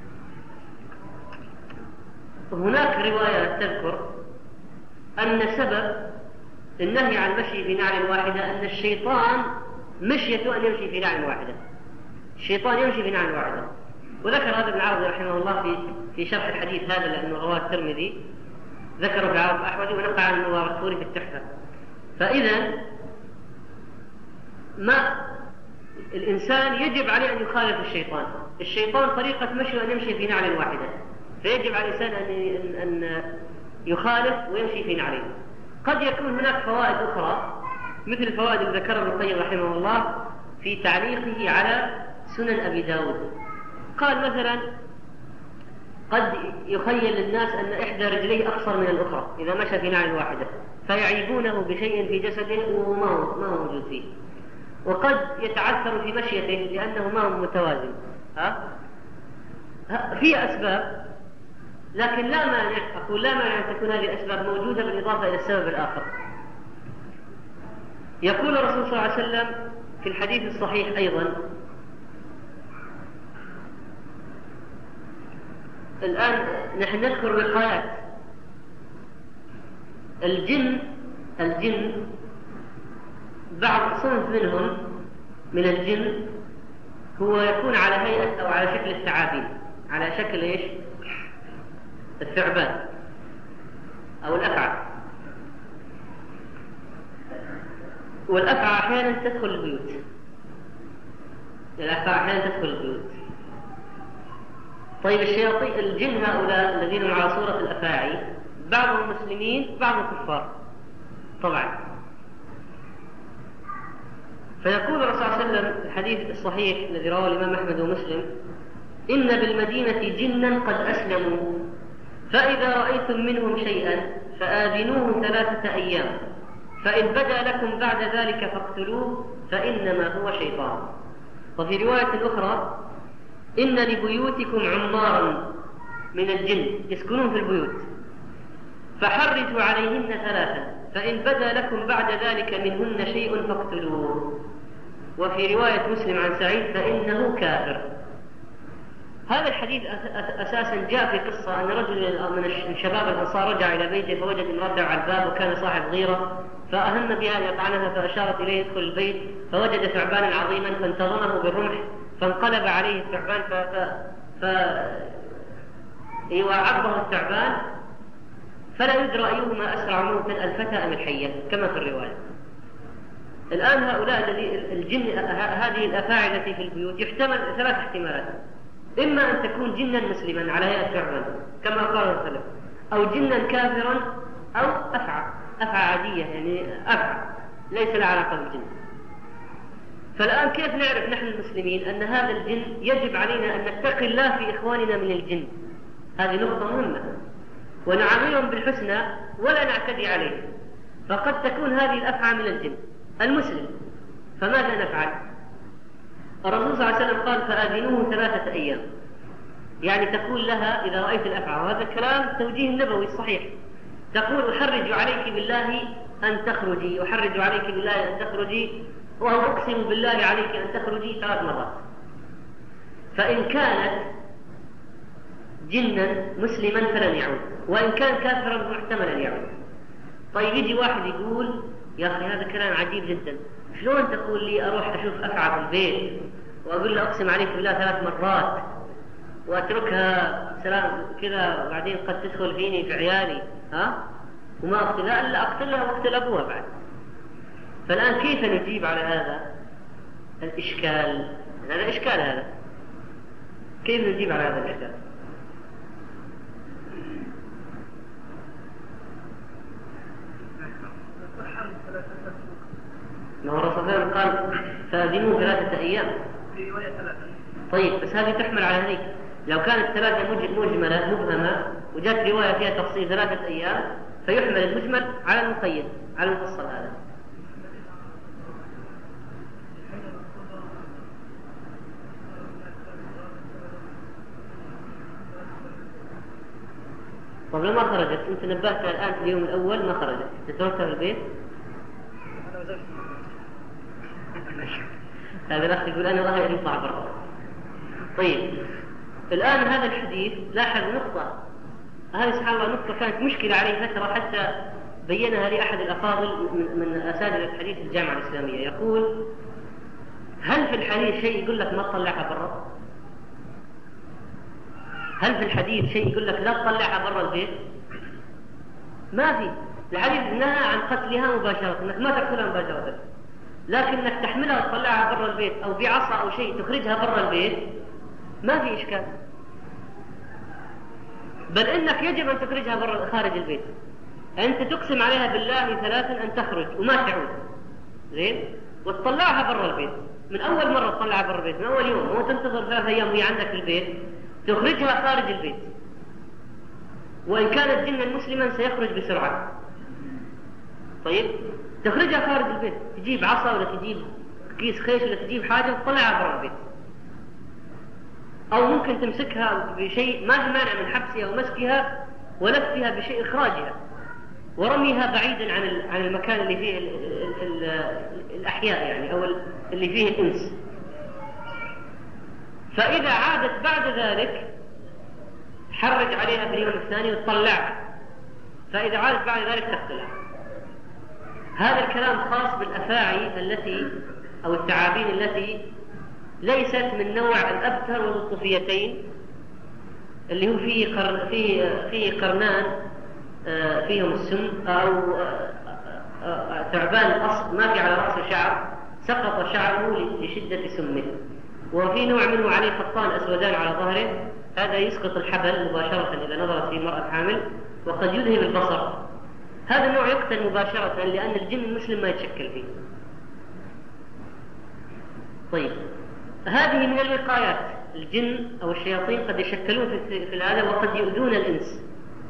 هناك روايات تذكر أن سبب النهي عن المشي في نعل واحدة أن الشيطان مشيته أن يمشي في نعل واحدة، الشيطان يمشي في نعل واحدة. وذكر هذا ابن العربي رحمه الله في في شرح الحديث هذا، لأنه رواه الترمذي، ذكره في العرب الأحوذي ونقل عن المباركفوري في التحفة. فإذا ما الإنسان يجب عليه أن يخالف الشيطان. الشيطان طريقة مشي أن يمشي في نعل واحدة، فيجب على الإنسان أن أن يخالف ويمشي في نعلين. قد يكون هناك فوائد أخرى مثل الفوائد اللي ذكرها ابن القيم رحمه الله في تعليقه على سنن أبي داود. قال مثلا: قد يخيل للناس أن إحدى رجليه أقصر من الأخرى إذا مشى في نعل واحدة، فيعيبونه بشيء في جسده وهو ما هو موجود فيه، وقد يتعثر في مشيته لأنه ما هو متوازن. ها؟ في أسباب، لكن لا مانع، أقول لا مانع أن تكون هذه الأسباب موجودة بالإضافة إلى السبب الآخر. يقول الرسول صلى الله عليه وسلم في الحديث الصحيح أيضا: الآن نحن نذكر وقايات الجن. الجن بعض صنف منهم من الجن هو يكون على هيئة أو على شكل الثعابين، على شكل إيش؟ الثعبان أو الأفعى. والأفعى أحيانا تدخل البيوت، الأفعى أحيانا تدخل البيوت. طيب الشياطين الجن هؤلاء الذين على صورة الأفاعي بعضهم مسلمين بعضهم كفار طبعا. فيقول الرسول صلى الله عليه وسلم الحديث الصحيح الذي رواه الإمام أحمد ومسلم: إن بالمدينة جنا قد أسلموا، فإذا رأيتم منهم شيئا فآذنوه ثلاثة أيام، فإن بدا لكم بعد ذلك فاقتلوه فإنما هو شيطان. وفي رواية أخرى: إن لبيوتكم عمارا من الجن يسكنون في البيوت، فحرجوا عليهن ثلاثا، فإن بدا لكم بعد ذلك منهن شيء فاقتلوه. وفي رواية مسلم عن سعيد: فإنه كافر. هذا الحديث أساسا جاء في قصة أن رجل من شباب الأنصار رجع إلى بيته فوجد امرأة على الباب وكان صاحب غيرة، فأهم بها أن يطعنها فأشارت إليه يدخل البيت، فوجد ثعبانا عظيما فانتظمه بالرمح فانقلب عليه الثعبان ف... ف... عضه الثعبان، فلا يدرى أيهما أسرع موتا الفتى أم الحية كما في الرواية. الآن هؤلاء الجن هذه الأفاعي التي في البيوت يحتمل ثلاث احتمالات: إما أن تكون جنا مسلما على هيئة ثعبان كما قال الرسول، أو جنا كافرا، أو أفعى أفعى عادية يعني أفعى ليس لها علاقة بالجن. فالآن كيف نعرف نحن المسلمين أن هذا الجن يجب علينا أن نتقي الله في إخواننا من الجن؟ هذه نقطة مهمة، ونعاملهم بالحسنى ولا نعتدي عليهم. فقد تكون هذه الأفعى من الجن المسلم، فماذا نفعل؟ الرسول صلى الله عليه وسلم قال: فآذنوه ثلاثة أيام، يعني تقول لها إذا رأيت الأفعى، وهذا الكلام التوجيه النبوي الصحيح، تقول: أحرج عليك بالله أن تخرجي، أحرج عليك بالله أن تخرجي، وهو أقسم بالله عليك أن تخرجي ثلاث مرات. فإن كانت جنا مسلما فلن يعود، وإن كان كافرا محتملا يعود. طيب يجي واحد يقول: يا أخي هذا كلام عجيب جدا، شلون تقول لي أروح أشوف أفعى في البيت وأقول له أقسم عليك بالله ثلاث مرات وأتركها سلام كذا وبعدين قد تدخل فيني في عيالي ها وما أقتلها إلا أقتلها وأقتل أبوها بعد؟ فالآن كيف نجيب على هذا الإشكال؟ هذا إشكال، هذا كيف نجيب على هذا الإشكال؟ ما هو الرسول صلى الله عليه وسلم قال: فآذنوه ثلاثة أيام. في رواية ثلاثة. طيب بس هذه تحمل على هذيك. لو كانت ثلاثة مجملة مبهمة وجاءت رواية فيها تفصيل ثلاثة أيام فيحمل المجمل على المقيد على المفصل هذا. طب لما خرجت أنت نبهتها الآن في اليوم الأول ما خرجت، تتركها في البيت؟ هذا الأخ يقول أنا الله يطلع برا. طيب الآن هذا الحديث لاحظ نقطة، هذه سبحان الله نقطة كانت مشكلة عليه فترة حتى بينها لي أحد الأفاضل من أساتذة الحديث في الجامعة الإسلامية. يقول: هل في الحديث شيء يقول لك ما تطلعها برا؟ هل في الحديث شيء يقول لك لا تطلعها برا البيت؟ ما في. الحديث نهى عن قتلها مباشرة، انك ما تقتلها مباشرة، لكن انك تحملها وتطلعها برا البيت او بعصا او شيء تخرجها برا البيت ما في اشكال، بل انك يجب ان تخرجها برا خارج البيت. انت تقسم عليها بالله ثلاثا ان تخرج وما تعود، زين، وتطلعها برا البيت من اول مرة، تطلعها برا البيت من اول يوم، مو تنتظر ثلاثة ايام وهي عندك في البيت، تخرجها خارج البيت. وإن كانت جنا مسلما سيخرج بسرعة. طيب تخرجها خارج البيت، تجيب عصا ولا تجيب كيس خيش ولا تجيب حاجة وتطلعها برا البيت، أو ممكن تمسكها بشيء ما في مانع من حبسها ومسكها ولفها بشيء إخراجها ورميها بعيدا عن عن المكان اللي فيه ال ال ال الأحياء يعني أو اللي فيه الإنس. فإذا عادت بعد ذلك حرج عليها في اليوم الثاني وتطلعها، فإذا عادت بعد ذلك تقتلها. هذا الكلام خاص بالأفاعي التي أو الثعابين التي ليست من نوع الأبتر والطفيتين اللي هو فيه قر... فيه فيه قرنان فيهم السم أو ثعبان أصل ما في على رأسه شعر سقط شعره لشدة سمه، وفي نوع منه عليه خطان أسودان على ظهره، هذا يسقط الحبل مباشرة إذا نظرت في المرأة حامل، وقد يذهب البصر. هذا النوع يقتل مباشرة لأن الجن المسلم ما يتشكل فيه. طيب، هذه من الوقايات. الجن أو الشياطين قد يشكلون في هذا وقد يؤذون الإنس،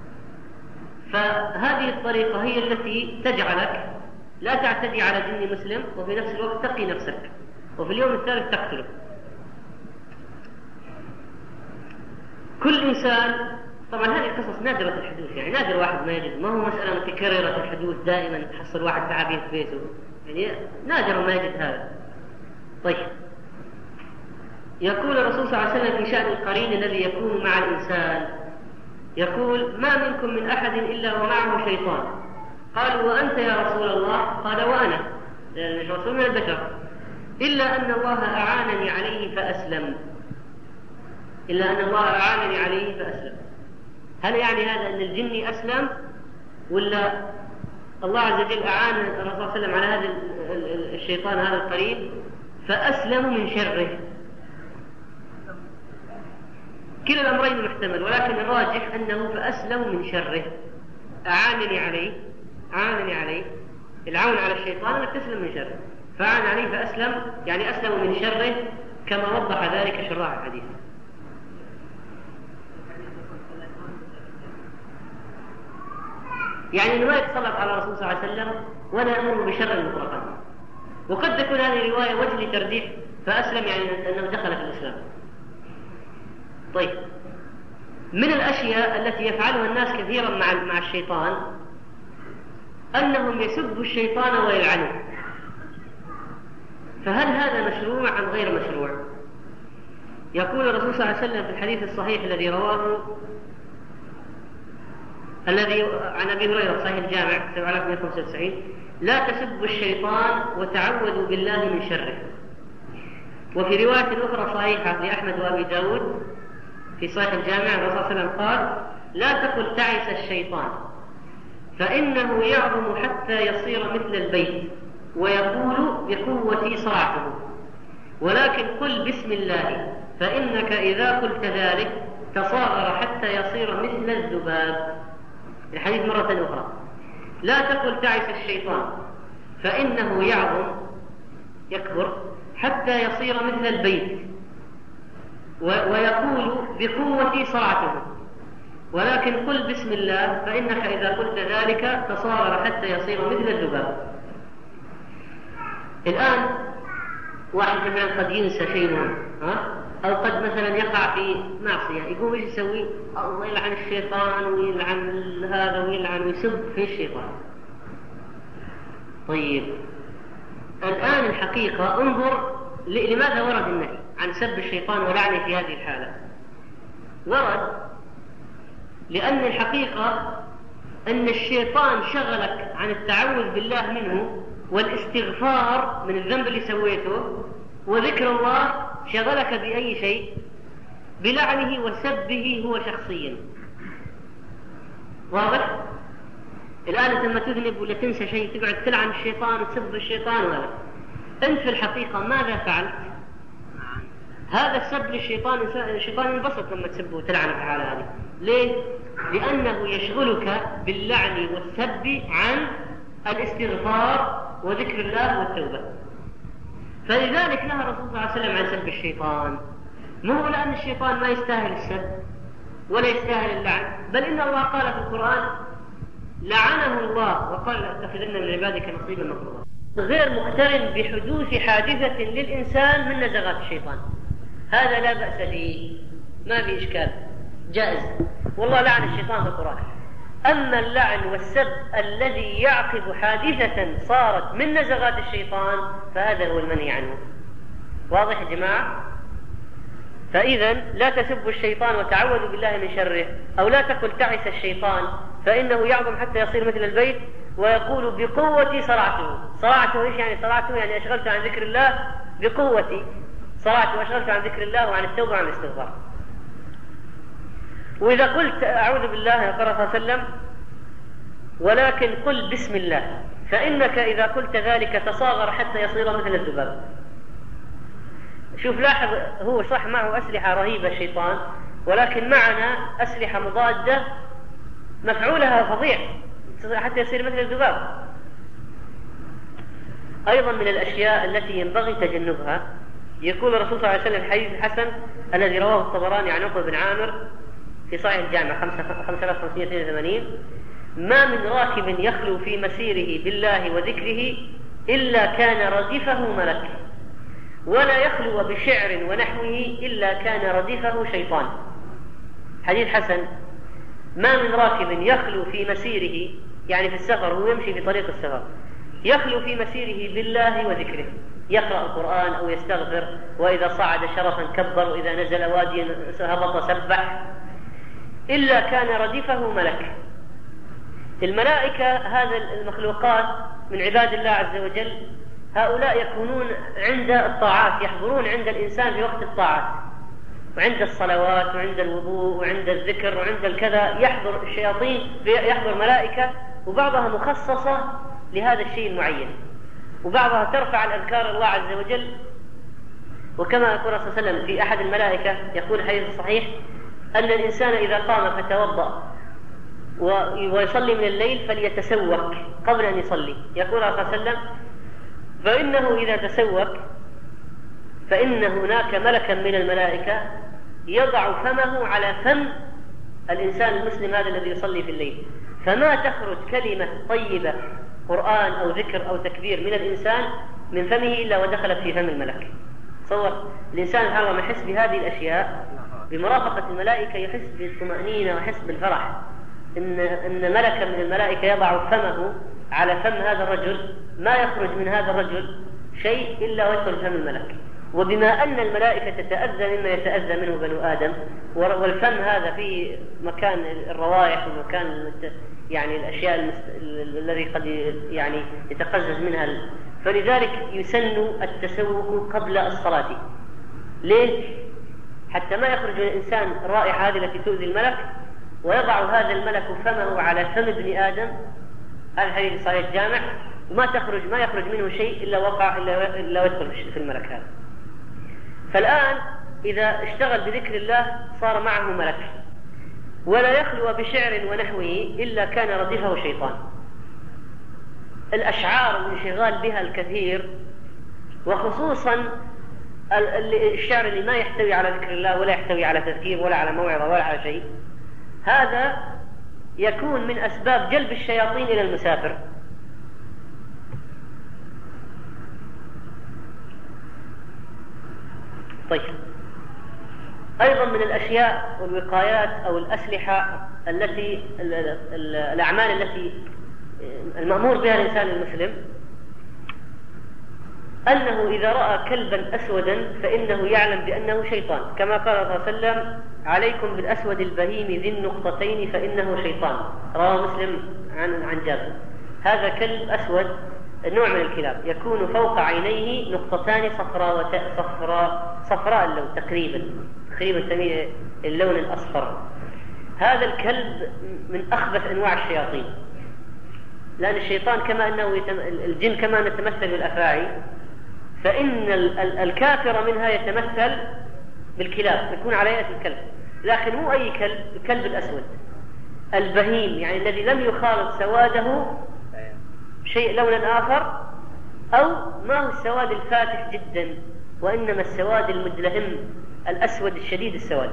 فهذه الطريقة هي التي تجعلك لا تعتدي على جن مسلم وفي نفس الوقت تقي نفسك، وفي اليوم الثالث تقتله. كل إنسان، طبعا هذه القصص نادرة الحدوث، يعني نادر واحد ما يجد، ما هو مسألة متكررة الحدوث دائما تحصل واحد تعابين في بيته، يعني نادر ما يجد هذا. طيب، يقول الرسول صلى الله عليه وسلم في شأن القرين الذي يكون مع الإنسان، يقول: ما منكم من أحد إلا ومعه شيطان. قالوا: وأنت يا رسول الله؟ قال: وأنا، لأن الرسول من البشر، إلا أن الله أعانني عليه فأسلم. إلا أن الله أعانني عليه فأسلم. هل يعني هذا أن الجن أسلم، ولا الله عز وجل أعان الرسول صلى الله عليه وسلم على هذا الشيطان هذا القرين فأسلم من شره؟ كلا الأمرين محتمل، ولكن الراجح أنه فأسلم من شره. أعانني عليه، أعانني عليه، العون على الشيطان أنك تسلم من شره، فأعان عليه فأسلم، يعني أسلم من شره كما وضح ذلك شراح الحديث. يعني أنه ما يتسلط على الرسول صلى الله عليه وسلم ولا يأمر بشر مطلقا. وقد تكون هذه الرواية وجه لترجيح فأسلم، يعني أنه دخل في الإسلام. طيب، من الأشياء التي يفعلها الناس كثيرا مع مع الشيطان أنهم يسبوا الشيطان ويلعنوه. فهل هذا مشروع أم غير مشروع؟ يقول الرسول صلى الله عليه وسلم في الحديث الصحيح الذي رواه الذي عن أبي هريرة صحيح الجامع سبعة آلاف ومئة وخمسة وتسعين: لا تسبوا الشيطان وتعوذوا بالله من شره. وفي رواية أخرى صحيحة لأحمد وأبي داود في صحيح الجامع الرسول صلى الله عليه وسلم قال: لا تقل تعس الشيطان فإنه يعظم حتى يصير مثل البيت ويقول بقوتي صرعته، ولكن قل بسم الله فإنك إذا قلت ذلك تصاغر حتى يصير مثل الذباب. الحديث مرة أخرى: لا تقل تعس الشيطان فإنه يعظم يكبر حتى يصير مثل البيت ويقول بقوتي صرعته، ولكن قل بسم الله فإنك إذا قلت ذلك تصاغر حتى يصير مثل الذباب. الآن واحد مثلا قد ينسى شيء مهم، ها؟ أو قد مثلا يقع في معصية، يقوم ايش يسوي؟ الله يلعن الشيطان ويلعن هذا ويلعن ويسب في الشيطان. طيب، الآن الحقيقة انظر لماذا ورد النهي عن سب الشيطان ولعنه في هذه الحالة. ورد لأن الحقيقة أن الشيطان شغلك عن التعوذ بالله منه والاستغفار من الذنب اللي سويته، وذكر الله شغلك بأي شيء؟ بلعنه وسبه هو شخصيا. واضح؟ الآن لما تذنب ولا تنسى شيء تقعد تلعن الشيطان وتسب الشيطان، ولا أنت في الحقيقة ماذا فعلت؟ هذا السب للشيطان، الشيطان ينبسط لما تسبه وتلعنه في الحالة هذه. ليه؟ لأنه يشغلك باللعن والسب عن الاستغفار وذكر الله والتوبة. فلذلك نهى الرسول صلى الله عليه وسلم عن سب الشيطان، مو لأن الشيطان ما يستاهل السب ولا يستاهل اللعن، بل إن الله قال في القرآن: لعنه الله وقال لأتخذن من عبادك نصيبا مفروضا. غير مقترن بحدوث حادثة للإنسان من نزغات الشيطان، هذا لا بأس به، ما في إشكال، جائز، والله لعن الشيطان في القرآن. أما اللعن والسب الذي يعقب حادثة صارت من نزغات الشيطان فهذا هو المنهي عنه. واضح يا جماعة؟ فإذا لا تسبوا الشيطان وتعوذوا بالله من شره، أو لا تقل تعس الشيطان فإنه يعظم حتى يصير مثل البيت ويقول بقوتي صرعته. صرعته إيش يعني صرعته؟ يعني أشغلت عن ذكر الله بقوتي، صرعته وأشغلت عن ذكر الله وعن التوبة وعن الاستغفار. وإذا قلت أعوذ بالله قال صلى الله عليه وسلم: ولكن قل بسم الله فإنك إذا قلت ذلك تصاغر حتى يصير مثل الذباب. شوف لاحظ، هو صح معه أسلحة رهيبة الشيطان، ولكن معنا أسلحة مضادة مفعولها فظيع حتى يصير مثل الذباب. أيضا من الأشياء التي ينبغي تجنبها، يقول الرسول صلى الله عليه وسلم الحديث الحسن الذي رواه الطبراني عن عقبة بن عامر في صحيح الجامع خمسة آلاف وخمسمائة واثنين وثمانين: ما من راكب يخلو في مسيره بالله وذكره إلا كان ردفه ملك، ولا يخلو بشعر ونحوه إلا كان ردفه شيطان. حديث حسن. ما من راكب يخلو في مسيره، يعني في السفر، هو يمشي في طريق السفر، يخلو في مسيره بالله وذكره، يقرأ القرآن أو يستغفر، وإذا صعد شرفا كبر، وإذا نزل واديا هبط سبح، إلا كان ردفه ملك. الملائكة هذا المخلوقات من عباد الله عز وجل، هؤلاء يكونون عند الطاعات، يحضرون عند الإنسان في وقت الطاعات، وعند الصلوات وعند الوضوء وعند الذكر وعند الكذا، يحضر الشياطين، يحضر ملائكة، وبعضها مخصصة لهذا الشيء المعين، وبعضها ترفع الأذكار الله عز وجل. وكما يقول صلى الله عليه وسلم في أحد الملائكة، يقول الحديث الصحيح أن الإنسان إذا قام فتوضأ ويصلي من الليل فليتسوك قبل أن يصلي. يقول صلى الله عليه وسلم: فإنه إذا تسوك فإن هناك ملكا من الملائكة يضع فمه على فم الإنسان المسلم هذا الذي يصلي في الليل، فما تخرج كلمة طيبة قرآن أو ذكر أو تكبير من الإنسان من فمه إلا ودخلت في فم الملك. تصور الإنسان هذا ما يحس بهذه الأشياء بمرافقة الملائكة، يحس بالطمأنينة ويحس بالفرح إن إن ملكا من الملائكة يضع فمه على فم هذا الرجل، ما يخرج من هذا الرجل شيء إلا ويدخل فم الملك. وبما أن الملائكة تتأذى مما يتأذى منه بنو آدم، والفم هذا في مكان الروائح ومكان يعني الأشياء المست... الذي قد يعني يتقزز منها، فلذلك يسن التسوق قبل الصلاة. ليه؟ حتى ما يخرج من الإنسان الرائحة هذه التي تؤذي الملك، ويضع هذا الملك فمه على فم ابن آدم. هذا الحديث صحيح الجامع، وما تخرج ما يخرج منه شيء إلا وقع إلا, إلا يدخل في الملك هذا. فالآن إذا اشتغل بذكر الله صار معه ملك، ولا يخلو بشعر ونحوه إلا كان ردفه شيطان. الأشعار الانشغال بها الكثير، وخصوصا الشعر اللي ما يحتوي على ذكر الله ولا يحتوي على تذكير ولا على موعظة ولا على شيء، هذا يكون من أسباب جلب الشياطين إلى المسافر. طيب، أيضا من الأشياء والوقايات أو الأسلحة التي الأعمال التي المأمور بها الإنسان المسلم، أنه إذا رأى كلبا أسودا فإنه يعلم بأنه شيطان، كما قال صلى الله عليه وسلم: عليكم بالأسود البهيم ذي النقطتين فإنه شيطان. رواه مسلم عن عن جابر. هذا كلب أسود، نوع من الكلاب، يكون فوق عينيه نقطتان صفراء صفراء صفراء اللون تقريبا تقريبا تسميه اللون الأصفر. هذا الكلب من أخبث أنواع الشياطين، لأن الشيطان كما أنه يتم... الجن كما نتمثل بالأفاعي، فإن الكافر منها يتمثل بالكلاب، يكون على هيئة الكلب، لكن مو أي كلب، الكلب الأسود البهيم، يعني الذي لم يخالط سواده شيء لونا آخر، أو ما هو السواد الفاتح جدا، وإنما السواد المدلهم الأسود الشديد السواد.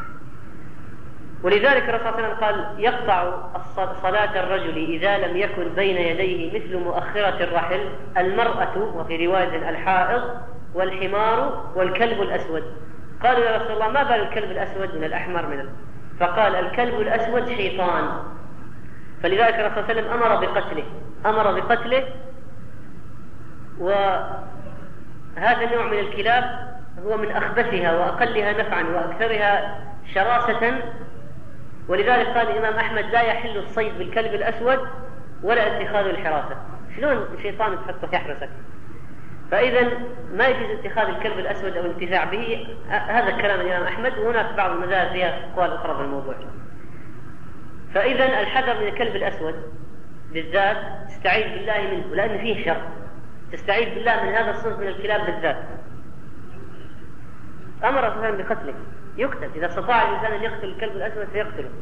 ولذلك الرسول صلى الله عليه وسلم قال: يقطع صلاة الرجل إذا لم يكن بين يديه مثل مؤخرة الرحل المرأة، وفي رواية الحائض، والحمار، والكلب الأسود. قالوا: يا رسول الله ما بال الكلب الأسود من الأحمر من ال... فقال: الكلب الأسود شيطان. فلذلك الرسول صلى الله عليه وسلم أمر بقتله أمر بقتله وهذا النوع من الكلاب هو من أخبثها وأقلها نفعا وأكثرها شراسة. ولذلك قال الإمام أحمد: لا يحل الصيد بالكلب الأسود ولا اتخاذ الحراسة. شلون الشيطان تحطه يحرسك؟ فإذا ما يجوز اتخاذ الكلب الأسود أو الانتفاع به. هذا كلام الإمام أحمد، وهناك بعض المذاهب فيها أقوال أخرى في الموضوع. فإذا الحذر من الكلب الأسود. بالذات تستعيذ بالله منه، لأن فيه شر، تستعيذ بالله من هذا الصنف من الكلاب بالذات. أمر صلى الله عليه وسلم بقتله، يقتل إذا استطاع الإنسان أن يقتل الكلب الأسود فيقتله.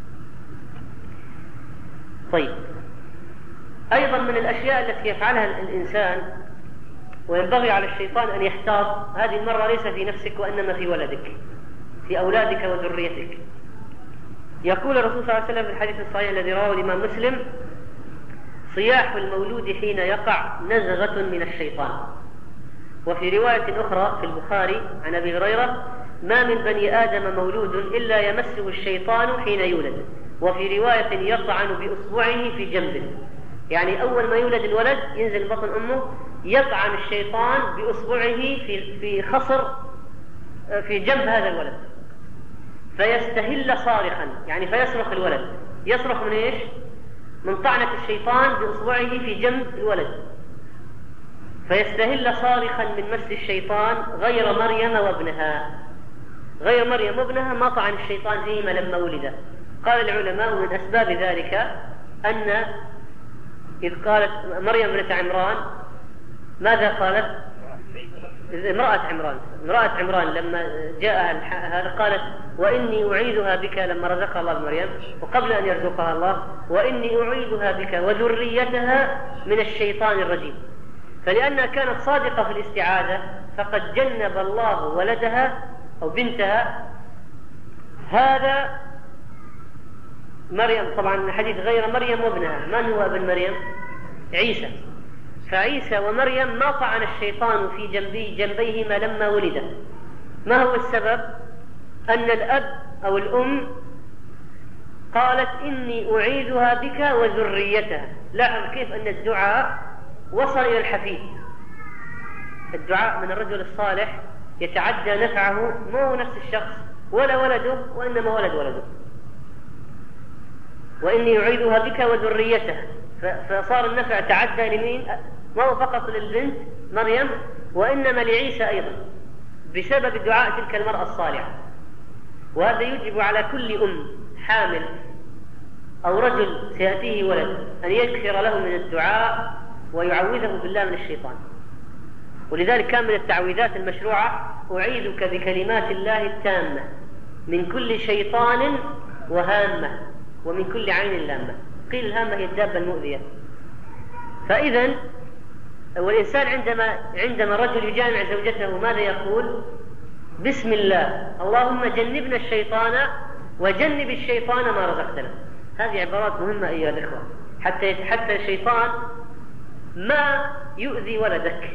طيب، أيضا من الأشياء التي يفعلها الإنسان وينبغي على الشيطان أن يحتاط، هذه المرة ليس في نفسك وإنما في ولدك، في أولادك وذريتك. يقول الرسول صلى الله عليه وسلم في الحديث الصحيح الذي رواه الإمام مسلم: صياح المولود حين يقع نزغة من الشيطان. وفي رواية أخرى في البخاري عن أبي هريرة: ما من بني آدم مولود إلا يمسه الشيطان حين يولد. وفي رواية: يطعن بأصبعه في جنبه، يعني أول ما يولد الولد ينزل بطن أمه يطعن الشيطان بأصبعه في في خصر في جنب هذا الولد، فيستهل صارخا، يعني فيصرخ الولد. يصرخ من إيش؟ من طعنة الشيطان بأصبعه في جنب الولد، فيستهل صارخا من مس الشيطان غير مريم وابنها. غير مريم وابنها ما طعن الشيطان فيهما لما ولد. قال العلماء: من أسباب ذلك أن إذ قالت مريم ابنة عمران ماذا قالت؟ امرأة عمران امرأة عمران لما جاءها هذا قالت: وإني أعيذها بك، لما رزقها الله بمريم وقبل أن يرزقها الله: وإني أعيذها بك وذريتها من الشيطان الرجيم. فلأنها كانت صادقة في الاستعاذة فقد جنب الله ولدها أو بنتها هذا مريم. طبعا حديث غير مريم وابنها، من هو ابن مريم؟ عيسى. فعيسى ومريم ما طعن الشيطان في جنبي جنبيهما لما ولدا. ما هو السبب؟ أن الأب أو الأم قالت: إني أعيذها بك وذريتها. لاحظ كيف أن الدعاء وصل إلى الحفيد. الدعاء من الرجل الصالح يتعدى نفعه، ما هو نفس الشخص ولا ولده، وإنما ولد ولده. وإني أعيذها بك وذريتها، فصار النفع تعدى لمين؟ ما هو فقط للبنت مريم وإنما لعيسى أيضا بسبب دعاء تلك المرأة الصالحة. وهذا يجب على كل أم حامل أو رجل سيأتيه ولد أن يكثر له من الدعاء ويعوذه بالله من الشيطان. ولذلك كان من التعويذات المشروعة: أعيذك بكلمات الله التامة من كل شيطان وهامة ومن كل عين لامة. قيل الهامة هي الدابة المؤذية. فإذا والإنسان عندما عندما رجل يجامع زوجته ماذا يقول؟ بسم الله، اللهم جنبنا الشيطان وجنب الشيطان ما رزقتنا. هذه عبارات مهمة أيها الإخوة، حتى حتى الشيطان ما يؤذي ولدك.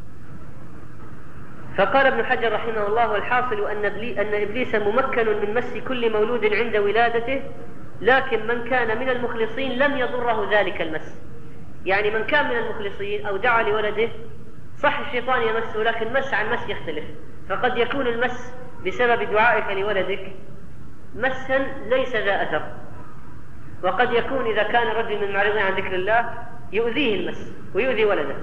فقال ابن حجر رحمه الله: والحاصل أن إبليس ممكن من مس كل مولود عند ولادته، لكن من كان من المخلصين لم يضره ذلك المس. يعني من كان من المخلصين أو دعا لولده صح الشيطان يمسه، لكن مس عن مس يختلف. فقد يكون المس بسبب دعائك لولدك مسا ليس ذا أثر، وقد يكون إذا كان رجل من معرضين عن ذكر الله يؤذيه المس ويؤذي ولده.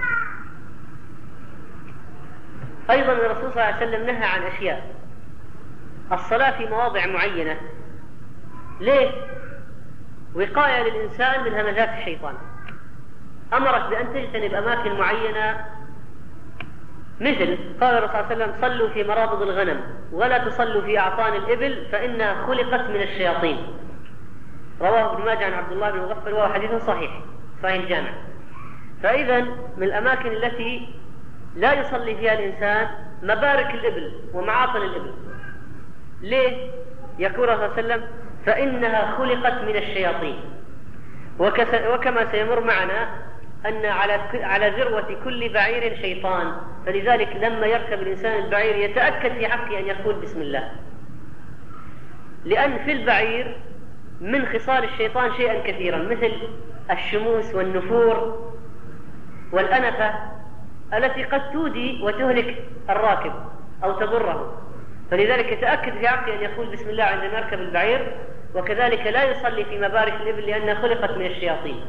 أيضا الرسول صلى الله عليه وسلم نهى عن أشياء: الصلاة في مواضع معينة. ليه؟ وقاية للإنسان من همزات الشيطان. أمرك بأن تجتنب أماكن معينة، مثل قال الرسول صلى الله عليه وسلم: صلوا في مرابض الغنم ولا تصلوا في أعطان الإبل فإنها خلقت من الشياطين. رواه ابن ماجه عن عبد الله بن مغفل وهو حديث صحيح صحيح الجامع. فإذا من الأماكن التي لا يصلي فيها الإنسان مبارك الإبل ومعاطن الإبل. ليه؟ يقول الرسول صلى الله عليه وسلم: فإنها خلقت من الشياطين. وكما سيمر معنا أن على على ذروة كل بعير شيطان، فلذلك لما يركب الإنسان البعير يتأكد في حقه أن يقول بسم الله، لأن في البعير من خصال الشيطان شيئا كثيرا، مثل الشموس والنفور والأنفة التي قد تودي وتهلك الراكب أو تضره. فلذلك يتأكد في حقه أن يقول بسم الله عندما يركب البعير. وكذلك لا يصلي في مبارك الإبل لأنها خلقت من الشياطين.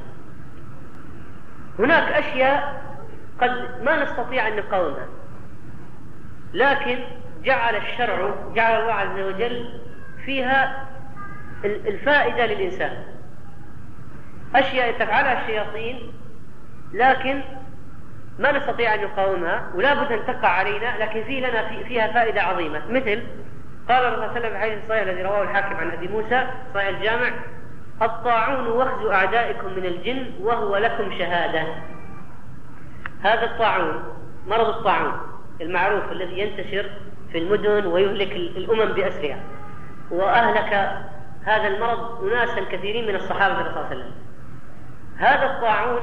هناك أشياء قد ما نستطيع أن نقاومها، لكن جعل الشرع جعل الله عز وجل فيها الفائدة للإنسان. أشياء تفعلها الشياطين لكن ما نستطيع أن نقاومها ولا بد أن تقع علينا، لكن في لنا في فيها فائدة عظيمة. مثل قال الرسول صلى الله عليه وسلم في الحديث الصحيح الذي رواه الحاكم عن أبي موسى صحيح الجامع: الطاعون وخز أعدائكم من الجن وهو لكم شهادة. هذا الطاعون، مرض الطاعون المعروف الذي ينتشر في المدن ويهلك الأمم بأسرها، وأهلك هذا المرض أناسا كثيرين من الصحابة صلى الله عليه وسلم. هذا الطاعون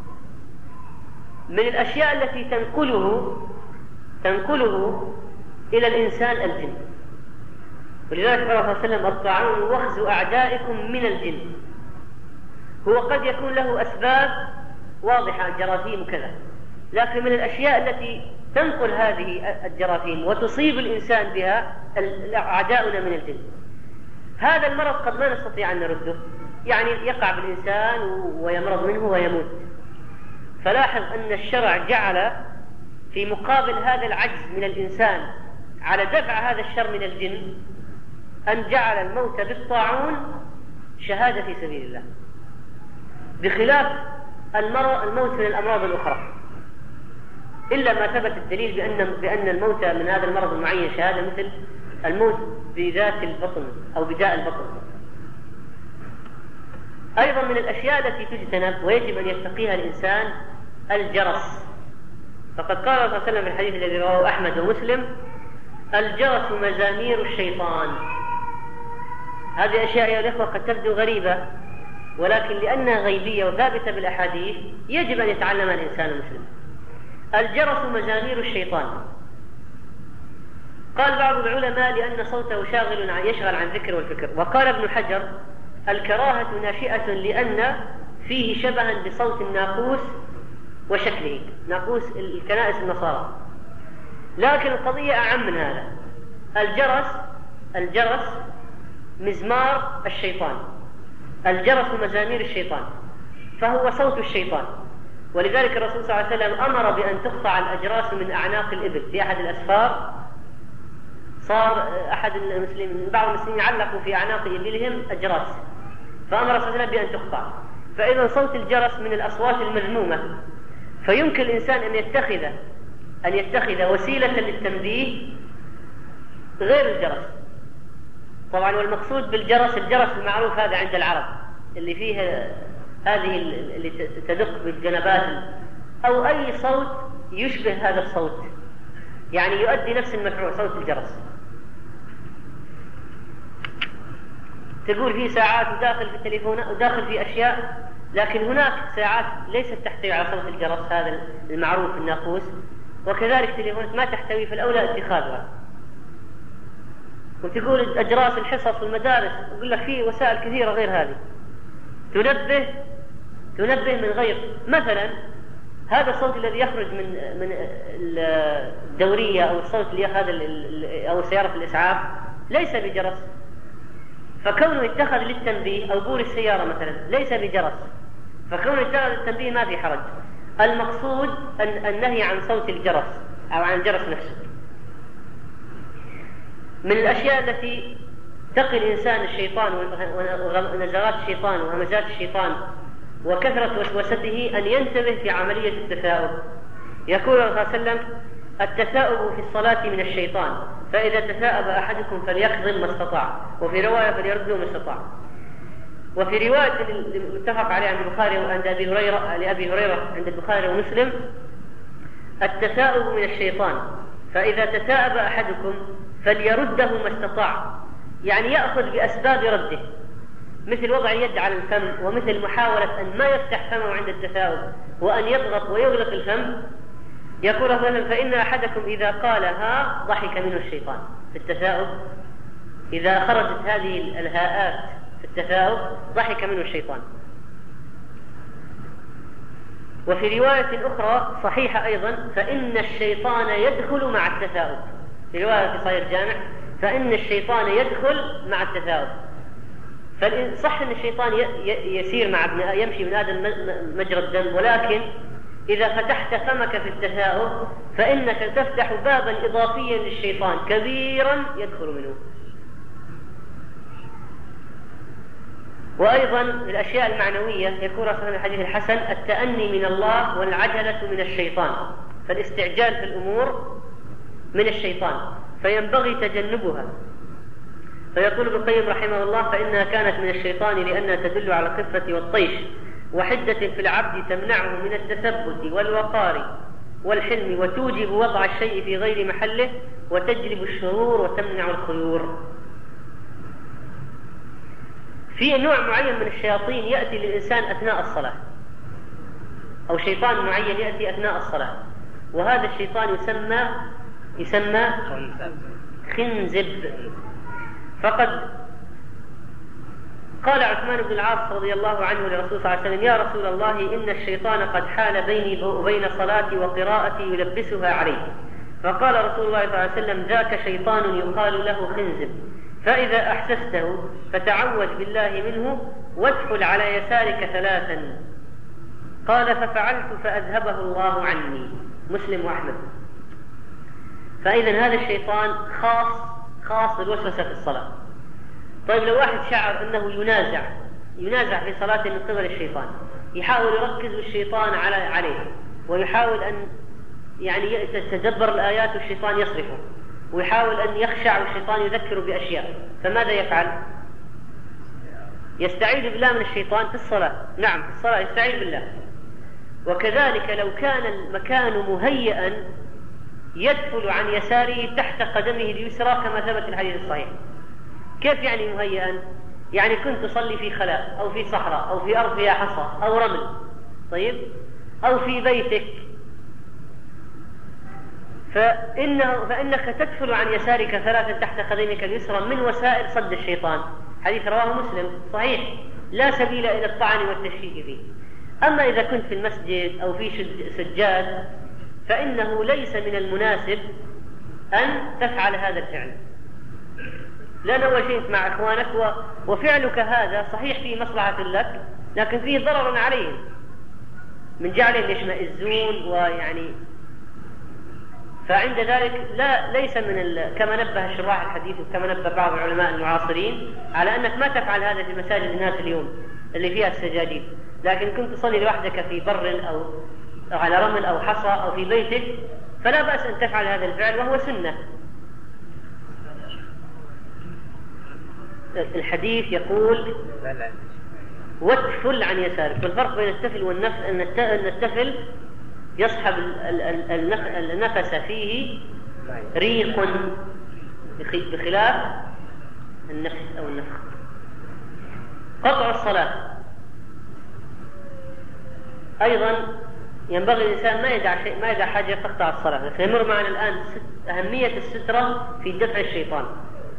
من الأشياء التي تنقله تنقله إلى الإنسان الجن، ولذلك قال صلى الله عليه وسلم: الطاعون وخز أعدائكم من الجن. هو قد يكون له أسباب واضحة، الجراثيم وكذا، لكن من الأشياء التي تنقل هذه الجراثيم وتصيب الإنسان بها أعداؤنا من الجن. هذا المرض قد ما نستطيع أن نرده، يعني يقع بالإنسان ويمرض منه ويموت. فلاحظ أن الشرع جعل في مقابل هذا العجز من الإنسان على دفع هذا الشر من الجن أن جعل الموت بالطاعون شهادة في سبيل الله، بخلاف الموت من الأمراض الأخرى، إلا ما ثبت الدليل بأن بأن الموت من هذا المرض المعين شهادة، مثل الموت بذات البطن أو بداء البطن. أيضا من الأشياء التي تجتنب ويجب أن يتقيها الإنسان الجرس، فقد قال صلى الله عليه وسلم في الحديث الذي رواه أحمد ومسلم: الجرس مزامير الشيطان. هذه أشياء يا الإخوة قد تبدو غريبة، ولكن لأنها غيبية وثابتة بالأحاديث يجب أن يتعلمها الإنسان المسلم. الجرس مزامير الشيطان. قال بعض العلماء: لأن صوته شاغل يشغل عن ذكر والفكر. وقال ابن حجر: الكراهة ناشئة لأن فيه شبها بصوت الناقوس وشكله، ناقوس الكنائس النصارى، لكن القضية أعم من هذا. الجرس الجرس مزمار الشيطان، الجرس مزامير الشيطان، فهو صوت الشيطان. ولذلك الرسول صلى الله عليه وسلم أمر بأن تقطع الأجراس من أعناق الإبل. في أحد الأسفار صار أحد المسلمين بعض المسلمين علقوا في أعناق إبلهم أجراس، فأمر صلى الله عليه وسلم بأن تقطع. فإذا صوت الجرس من الأصوات المذمومة، فيمكن الإنسان أن يتخذ أن يتخذ وسيلة للتنبيه غير الجرس. طبعا والمقصود بالجرس الجرس المعروف هذا عند العرب اللي فيه هذه اللي تدق بالجنبات، أو أي صوت يشبه هذا الصوت، يعني يؤدي نفس المفعول، صوت الجرس. تقول في ساعات وداخل في التليفون وداخل في أشياء، لكن هناك ساعات ليست تحتوي على صوت الجرس هذا المعروف الناقوس، وكذلك تليفونات ما تحتوي، في الأولى اتخاذها. وتقول أجراس الحصص والمدارس، يقول لك في وسائل كثيرة غير هذه تنبه تنبه من غير. مثلا هذا الصوت الذي يخرج من من الدورية أو الصوت اللي هذا أو سيارة الإسعاف ليس بجرس، فكونه يتخذ للتنبيه، أو بور السيارة مثلا ليس بجرس، فكونه يتخذ للتنبيه ما في حرج. المقصود النهي عن صوت الجرس أو عن الجرس نفسه. من الأشياء التي تقي الإنسان الشيطان ونزغات الشيطان وهمزات الشيطان وكثرة وسوسته أن ينتبه في عملية التثاؤب. يقول صلى الله عليه وسلم: التثاؤب في الصلاة من الشيطان، فإذا تثاءب أحدكم فليقضم ما استطاع، وفي رواية فليرده ما استطاع. وفي رواية متفق عليه عند البخاري وعند أبي هريرة لأبي هريرة عند البخاري ومسلم: التثاؤب من الشيطان، فإذا تثاءب أحدكم فليرده ما استطاع، يعني يأخذ بأسباب رده، مثل وضع اليد على الفم، ومثل محاولة أن ما يفتح فمه عند التثاؤب، وأن يضغط ويغلق الفم. يقول مثلا: فإن أحدكم إذا قالها ضحك منه الشيطان. في التثاؤب إذا خرجت هذه الهاءات في التثاؤب ضحك منه الشيطان. وفي رواية أخرى صحيحة أيضا: فإن الشيطان يدخل مع التثاؤب. في رواية في صحيح الجامع: فإن الشيطان يدخل مع التثاؤب. فصح أن الشيطان يسير مع ابن يمشي من آدم مجرى الدم، ولكن إذا فتحت فمك في التثاؤب فإنك تفتح بابا إضافيا للشيطان كبيرا يدخل منه. وأيضا الأشياء المعنوية يقول رسول الله الحديث الحسن: التأني من الله والعجلة من الشيطان. فالاستعجال في الأمور من الشيطان فينبغي تجنبها. فيقول ابن القيم رحمه الله: فإنها كانت من الشيطان لأنها تدل على الخفة والطيش وحدة في العبد تمنعه من التثبت والوقار والحلم، وتوجب وضع الشيء في غير محله، وتجلب الشرور وتمنع الخيور. في نوع معين من الشياطين يأتي للإنسان أثناء الصلاة، أو شيطان معين يأتي أثناء الصلاة، وهذا الشيطان يسمى يسمى خنزب. فقد قال عثمان بن العاص رضي الله عنه للرسول صلى الله عليه وسلم: يا رسول الله، إن الشيطان قد حال بيني وبين صلاتي وقراءتي يلبسها علي. فقال رسول الله صلى الله عليه وسلم: ذاك شيطان يقال له خنزب، فإذا أحسسته فتعوذ بالله منه وادخل على يسارك ثلاثا. قال: ففعلت فأذهبه الله عني. مسلم وأحمد. فإذا هذا الشيطان خاص خاص بالوسوسة في الصلاة. طيب لو واحد شعر أنه ينازع ينازع في صلاته من قبل الشيطان، يحاول يركز الشيطان على عليه، ويحاول أن يعني يتدبر الآيات والشيطان يصرفه، ويحاول أن يخشع والشيطان يذكره بأشياء، فماذا يفعل؟ يستعيذ بالله من الشيطان في الصلاة. نعم، في الصلاة يستعيذ بالله. وكذلك لو كان المكان مهيئا يدخل عن يساره تحت قدمه اليسرى كما ثبت في الحديث الصحيح. كيف يعني مهيئا؟ يعني كنت تصلي في خلاء أو في صحراء أو في أرض فيها حصى أو رمل، طيب، أو في بيتك، فإنه فإنك تدخل عن يسارك ثلاثا تحت قدمك اليسرى من وسائل صد الشيطان. حديث رواه مسلم صحيح، لا سبيل إلى الطعن والتشكيك فيه. أما إذا كنت في المسجد أو في سجاد فإنه ليس من المناسب أن تفعل هذا الفعل، لأن أول شيء مع إخوانك وفعلك هذا صحيح فيه مصلحة لك، لكن فيه ضرر عليهم من جعلهم يشمئزون ويعني. فعند ذلك لا ليس من ال... كما نبه شراح الحديث وكما نبه بعض العلماء المعاصرين على أنك ما تفعل هذا في مساجد الناس اليوم اللي فيها السجاجيد، لكن كنت تصلي لوحدك في بر أو على رمل أو حصى أو في بيتك فلا بأس أن تفعل هذا الفعل وهو سنة. الحديث يقول: واتفل عن يسارك. والفرق بين التفل والنفل أن التفل يصحب النفس فيه ريق بخلاف النفس أو النفخ. قطع الصلاة أيضا ينبغي الإنسان ما يدع شيء ما يدع حاجة تقطع الصلاة. سيمر معنا الآن أهمية السترة في دفع الشيطان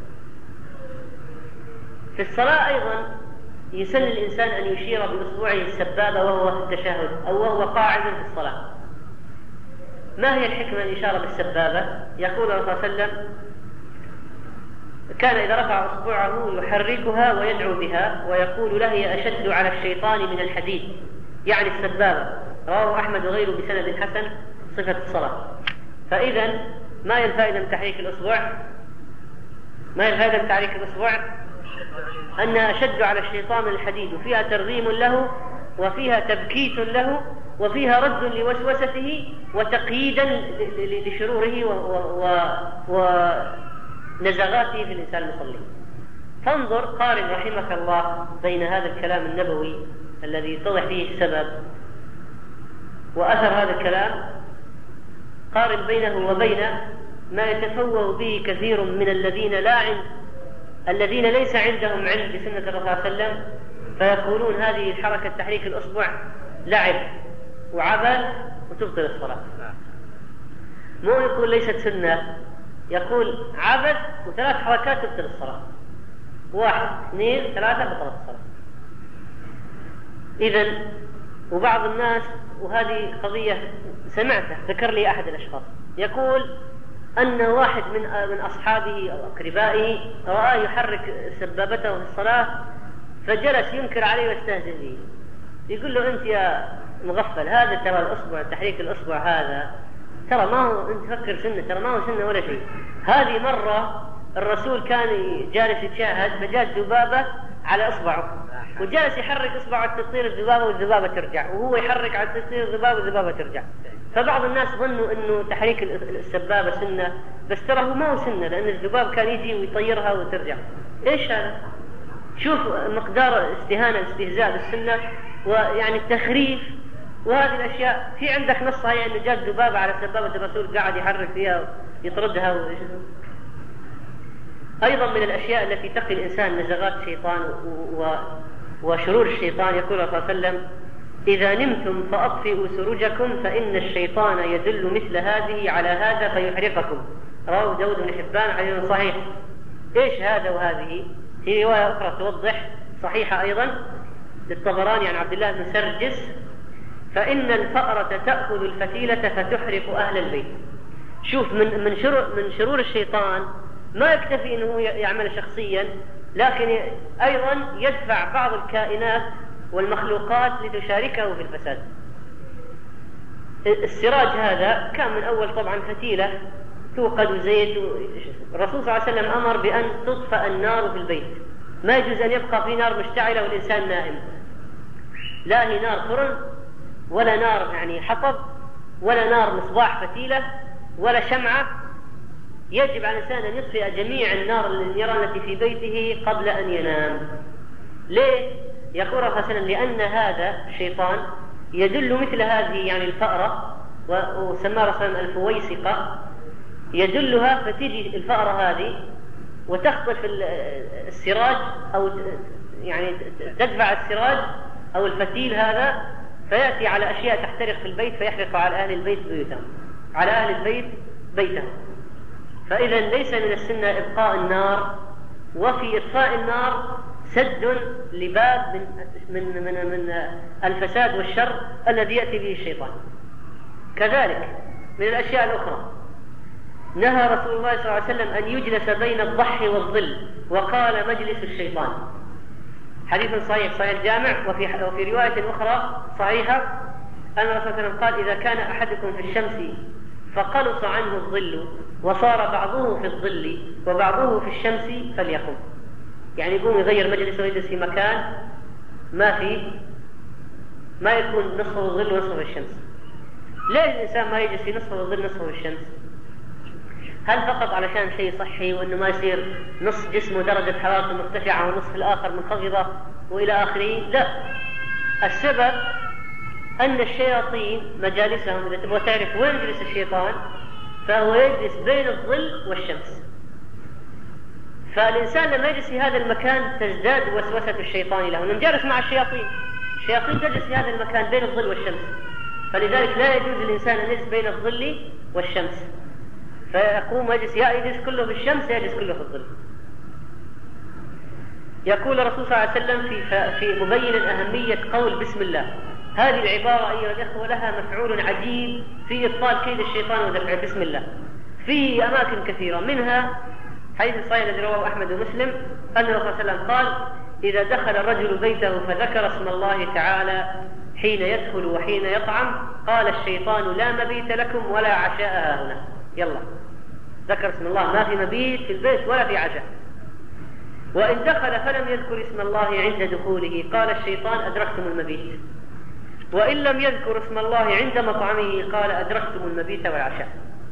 في الصلاة. أيضا يسن الإنسان أن يشير بأصبعه السبابة وهو في التشهد أو وهو قاعد في الصلاة. ما هي الحكمة الإشارة بالسبابة؟ يقول الرسول صلى الله عليه وسلم: كان إذا رفع أصبعه يحركها ويدعو بها ويقول له: هي أشد على الشيطان من الحديد، يعني السبابة. رواه أحمد وغيره بسند حسن صفة الصلاة. فإذا ما الفائدة من تحريك الأصبع؟ ما الفائدة من تحريك الأصبع؟ أنها أشد على الشيطان من الحديد، وفيها ترغيم له وفيها تبكيت له وفيها رد لوسوسته وتقييدا لشروره ونزغاته في الإنسان المصلي. فانظر قارن رحمك الله بين هذا الكلام النبوي الذي يتضح فيه السبب وأثر هذا الكلام، قارن بينه وبين ما يتفوه به كثير من الذين لا عند الذين ليس عندهم علم بسنة الرسول صلى الله عليه وسلم، فيقولون هذه الحركة تحريك الأصبع لعب وعبث وتبطل الصلاة. مو يقول ليست سنة، يقول عبث وثلاث حركات تبطل الصلاة، واحد اثنين ثلاثة بطلت الصلاة. إذن وبعض الناس، وهذه قضية سمعتها ذكر لي أحد الأشخاص يقول أن واحد من من أصحابه أو أقربائه رآه يحرك سبابته في الصلاة فجلس ينكر عليه ويستهزئ به، يقول له: أنت يا مغفل، هذا ترى الأصبع تحريك الأصبع هذا ترى ما هو، أنت فكر سنة، ترى ما هو سنة ولا شيء. هذه مرة الرسول كان جالس يتشاهد فجاءت ذبابة على إصبعه، وجالس يحرك إصبعه تطير الذبابة والذبابة ترجع، وهو يحرك على تطير الذبابة والذبابة ترجع. فبعض الناس ظنوا إنه تحريك السبابة سنة، بس ترى هو ما هو سنة، لأن الذباب كان يجي ويطيرها وترجع. إيش هذا؟ شوف مقدار استهانة الاستهزاء بالسنة ويعني التخريف وهذه الأشياء. في عندك نص صحيح إنه جاء ذبابة على سبابة الرسول قاعد يحرك فيها ويطردها و... أيضا من الأشياء التي تقي الإنسان نزغات الشيطان و... و... وشرور الشيطان، يقول صلى الله عليه وسلم: إذا نمتم فأطفئوا سرجكم فإن الشيطان يدل مثل هذه على هذا فيحرقكم. رواه داود بن حبان حديث صحيح. إيش هذا وهذه؟ في رواية أخرى توضح صحيحة أيضا للطبراني عن عبد الله بن سرجس: فإن الفأرة تأخذ الفتيلة فتحرق أهل البيت. شوف من من شرور من شرور الشيطان ما يكتفي إنه يعمل شخصيا، لكن أيضا يدفع بعض الكائنات والمخلوقات لتشاركه في الفساد. السراج هذا كان من أول طبعا فتيلة توقد زيت. الرسول صلى الله عليه وسلم أمر بأن تطفأ النار في البيت، ما يجوز أن يبقى في نار مشتعلة والإنسان نائم، لا هي نار فرن ولا نار يعني حطب ولا نار مصباح فتيلة ولا شمعة. يجب على الإنسان أن يطفئ جميع النار النيران التي في بيته قبل أن ينام. ليه؟ يقول صلى الله عليه وسلم: لأن هذا الشيطان يدل مثل هذه يعني الفأرة، وسمى رسول الله الفويسقة، يدلها فتيجي الفأرة هذه وتخطف السراج أو يعني تدفع السراج أو الفتيل هذا، فيأتي على أشياء تحترق في البيت فيحرق على أهل البيت بيوتهم على أهل البيت بيتهم. فإذا ليس من السنة إبقاء النار، وفي إطفاء النار سد لباب من, من, من, من الفساد والشر الذي يأتي به الشيطان. كذلك من الأشياء الأخرى نهى رسول الله صلى الله عليه وسلم أن يجلس بين الضحى والظل، وقال: مجلس الشيطان. حديث صحيح صحيح الجامع. وفي, وفي رواية أخرى صحيحة أن الرسول صلى الله عليه وسلم قال: إذا كان أحدكم في الشمس فقلص عنه الظل وصار بعضه في الظل وبعضه في الشمس فليقم. يعني يقوم يغير مجلسه ويجلس في مكان ما فيه ما يكون نصفه الظل ونصفه الشمس. ليه الإنسان ما يجلس في نصفه الظل نصفه الشمس؟ هل فقط علشان شيء صحي وأنه ما يصير نصف جسمه درجة حرارته مرتفعة والنصف الآخر منخفضة وإلى آخره؟ لا، السبب أن الشياطين مجالسهم، إذا تبغى تعرف وين يجلس الشيطان فهو يجلس بين الظل والشمس. فالإنسان لما يجلس في هذا المكان تزداد وسوسة الشيطان له، لأنه جالس مع الشياطين. الشياطين تجلس في هذا المكان بين الظل والشمس، فلذلك لا يجوز للإنسان أن يجلس بين الظل والشمس، فيقوم يجلس يا يجلس كله في الشمس يا يجلس كله في الظل. يقول الرسول صلى الله عليه وسلم في, في مبين أهمية قول بسم الله. هذه العبارة أيها الأخوة لها مفعول عجيب في إبطال كيد الشيطان ودفعه. بسم الله في أماكن كثيرة، منها حديث الصحيح الذي رواه أحمد ومسلم أن الرسول صلى الله عليه وسلم قال: إذا دخل الرجل بيته فذكر اسم الله تعالى حين يدخل وحين يطعم قال الشيطان: لا مبيت لكم ولا عشاء هنا. يلا ذكر اسم الله، ما في مبيت في البيت ولا في عشاء. وإن دخل فلم يذكر اسم الله عند دخوله قال الشيطان: أدركتم المبيت. وإن لم يذكر اسم الله عند مطعمه قال: أدركتم المبيت والعشاء.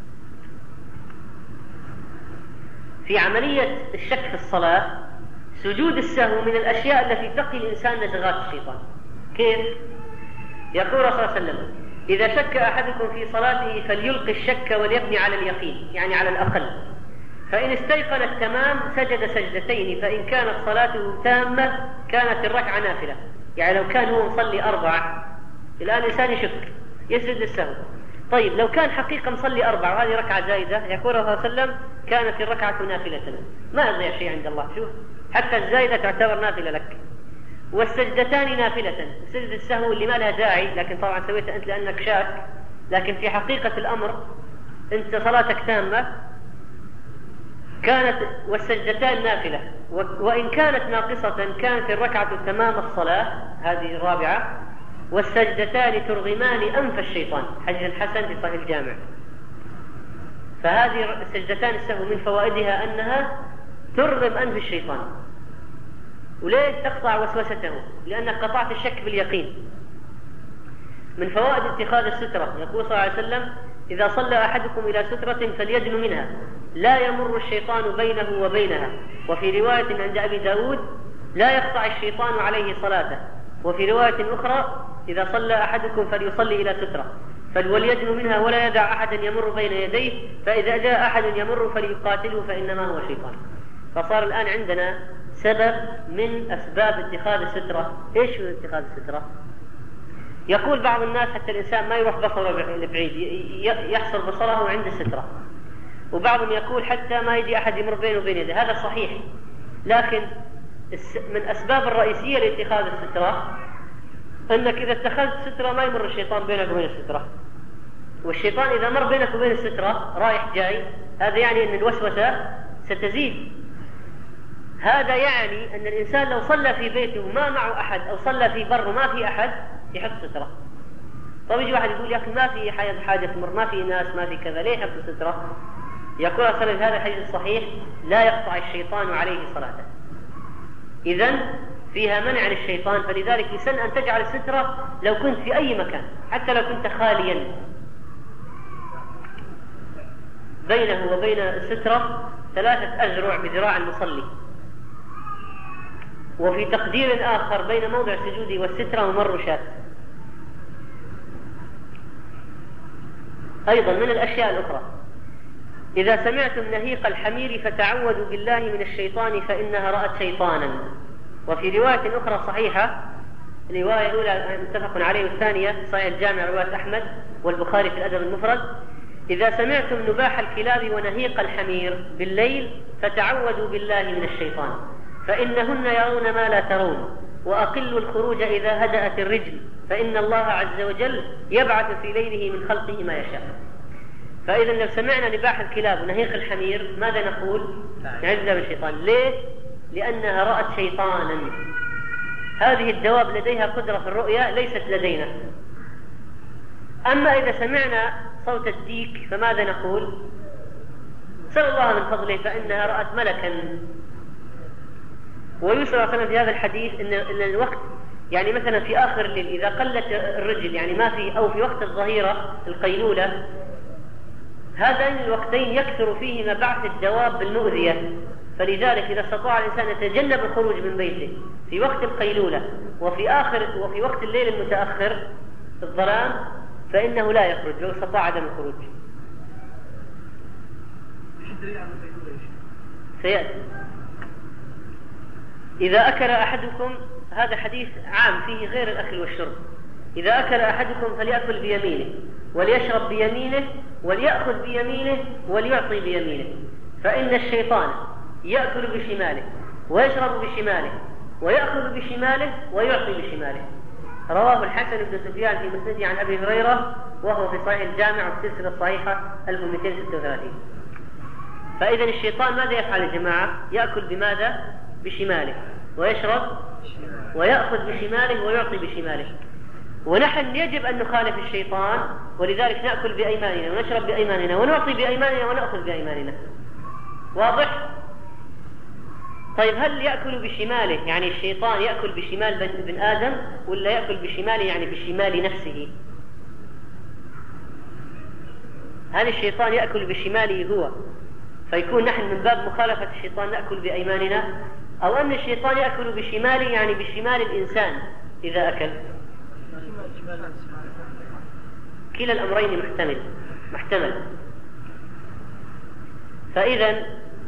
في عملية الشك في الصلاة سجود السهو من الأشياء التي تقي الإنسان نزغات الشيطان. كيف؟ يقول صلى الله عليه وسلم: إذا شك أحدكم في صلاته فليلقي الشك وليبني على اليقين، يعني على الأقل. فإن استيقن التمام سجد سجدتين، فإن كانت صلاته تامة كانت الركعة نافلة. يعني لو كان هو مصلي أربع، الآن الإنسان يشك يسجد للسهو. طيب لو كان حقيقة مصلي أربع وهذه ركعة زائدة، يقول صلى الله عليه وسلم: كانت الركعة نافلة، ما يضيع شيء عند الله. شوف حتى الزائدة تعتبر نافلة لك. والسجدتان نافلة، سجد السهو اللي ما لها داعي لكن طبعا سويتها أنت لأنك شاك، لكن في حقيقة الأمر أنت صلاتك تامة كانت، والسجدتان نافلة. وإن كانت ناقصة كانت الركعة تمام الصلاة، هذه الرابعة. والسجدتان ترغمان أنف الشيطان، حديث حسن في صحيح الجامع. فهذه السجدتان السهو من فوائدها أنها ترغم أنف الشيطان. وليش تقطع وسوسته؟ لأنك قطعت الشك باليقين. من فوائد اتخاذ السترة يقول صلى الله عليه وسلم: إذا صلى أحدكم إلى سترة فليدن منها لا يمر الشيطان بينه وبينها. وفي رواية عند أبي داود: لا يقطع الشيطان عليه صلاته. وفي رواية أخرى: إذا صلى أحدكم فليصلي إلى سترة فليدن منها ولا يدع أحدا يمر بين يديه، فإذا جاء أحد يمر فليقاتله فإنما هو شيطان. فصار الآن عندنا سبب من أسباب اتخاذ السترة. إيش هو اتخاذ السترة؟ يقول بعض الناس حتى الإنسان ما يروح بصره لبعيد، يحصل بصره عند السترة. وبعضهم يقول حتى ما يجي أحد يمر بينه وبين يده. هذا صحيح، لكن من أسباب الرئيسية لاتخاذ السترة أنك إذا اتخذت سترة ما يمر الشيطان بينك وبين السترة. والشيطان إذا مر بينك وبين السترة رايح جاي، هذا يعني أن الوسوسة ستزيد. هذا يعني أن الإنسان لو صلى في بيته وما معه أحد، أو صلى في بر وما في أحد، يحط سترة. طب يجي واحد يقول: يا أخي ما في حاجة تمر، ما في ناس، ما في كذا، ليه يحط سترة؟ يقول أصلا هذا الحديث الصحيح: لا يقطع الشيطان عليه صلاته. إذن فيها منع للشيطان، فلذلك يسن أن تجعل السترة لو كنت في أي مكان، حتى لو كنت خاليا، بينه وبين السترة ثلاثة أذرع بذراع المصلي. وفي تقدير آخر بين موضع سجوده والسترة ممر شاة. أيضا من الأشياء الأخرى: إذا سمعتم نهيق الحمير فتعوذوا بالله من الشيطان فإنها رأت شيطانا. وفي رواية أخرى صحيحة، الرواية الأولى متفق عليه والثانية صحيح الجامع رواية أحمد والبخاري في الأدب المفرد: إذا سمعتم نباح الكلاب ونهيق الحمير بالليل فتعوذوا بالله من الشيطان فإنهن يرون ما لا ترون، وأقلوا الخروج إذا هدأت الرجل فإن الله عز وجل يبعث في ليله من خلقه ما يشاء. فإذا لو سمعنا نباح الكلاب ونهيق الحمير ماذا نقول؟ نعوذ بالله من الشيطان. ليه؟ لأنها رأت شيطانا. هذه الدواب لديها قدرة في الرؤية ليست لدينا. أما إذا سمعنا صوت الديك فماذا نقول؟ سأل الله من فضله فإنها رأت ملكا. ويسر أصلا في هذا الحديث إن الوقت يعني مثلا في آخر الليل إذا قلت الرجل يعني ما في، أو في وقت الظهيرة القيلولة، هذين الوقتين يكثر فيهما بعث الدواب بالمؤذية. فلذلك إذا استطاع الإنسان يتجنب الخروج من بيته في وقت القيلولة وفي آخر وفي وقت الليل المتأخر الظلام فإنه لا يخرج لو استطاع عدم الخروج. سيأتي. إذا أكل أحدكم، هذا حديث عام فيه غير الأكل والشرب: إذا أكل أحدكم فليأكل بيمينه وليشرب بيمينه وليأخذ بيمينه وليعطي بيمينه، فإن الشيطان يأكل بشماله ويشرب بشماله ويأخذ بشماله ويعطي بشماله. رواه الحسن بن سفيان في مسنده عن أبي هريرة، وهو في صحيح الجامع والسلسلة الصحيحة ألف ومئتين وستة وثلاثين. فإذا الشيطان ماذا يفعل يا جماعة؟ يأكل بماذا؟ بشماله، ويشرب ويأخذ بشماله ويعطي بشماله. ونحن يجب أن نخالف الشيطان، ولذلك نأكل بأيماننا ونشرب بأيماننا ونعطي بأيماننا ونأخذ بأيماننا. واضح؟ طيب هل يأكل بشماله يعني الشيطان يأكل بشمال بن آدم، ولا يأكل بشماله يعني بشمال نفسه؟ هل الشيطان يأكل بشماله هو فيكون نحن من باب مخالفة الشيطان نأكل بأيماننا، أو أن الشيطان يأكل بشماله يعني بشمال الإنسان إذا أكل؟ كلا الأمرين محتمل محتمل. فإذا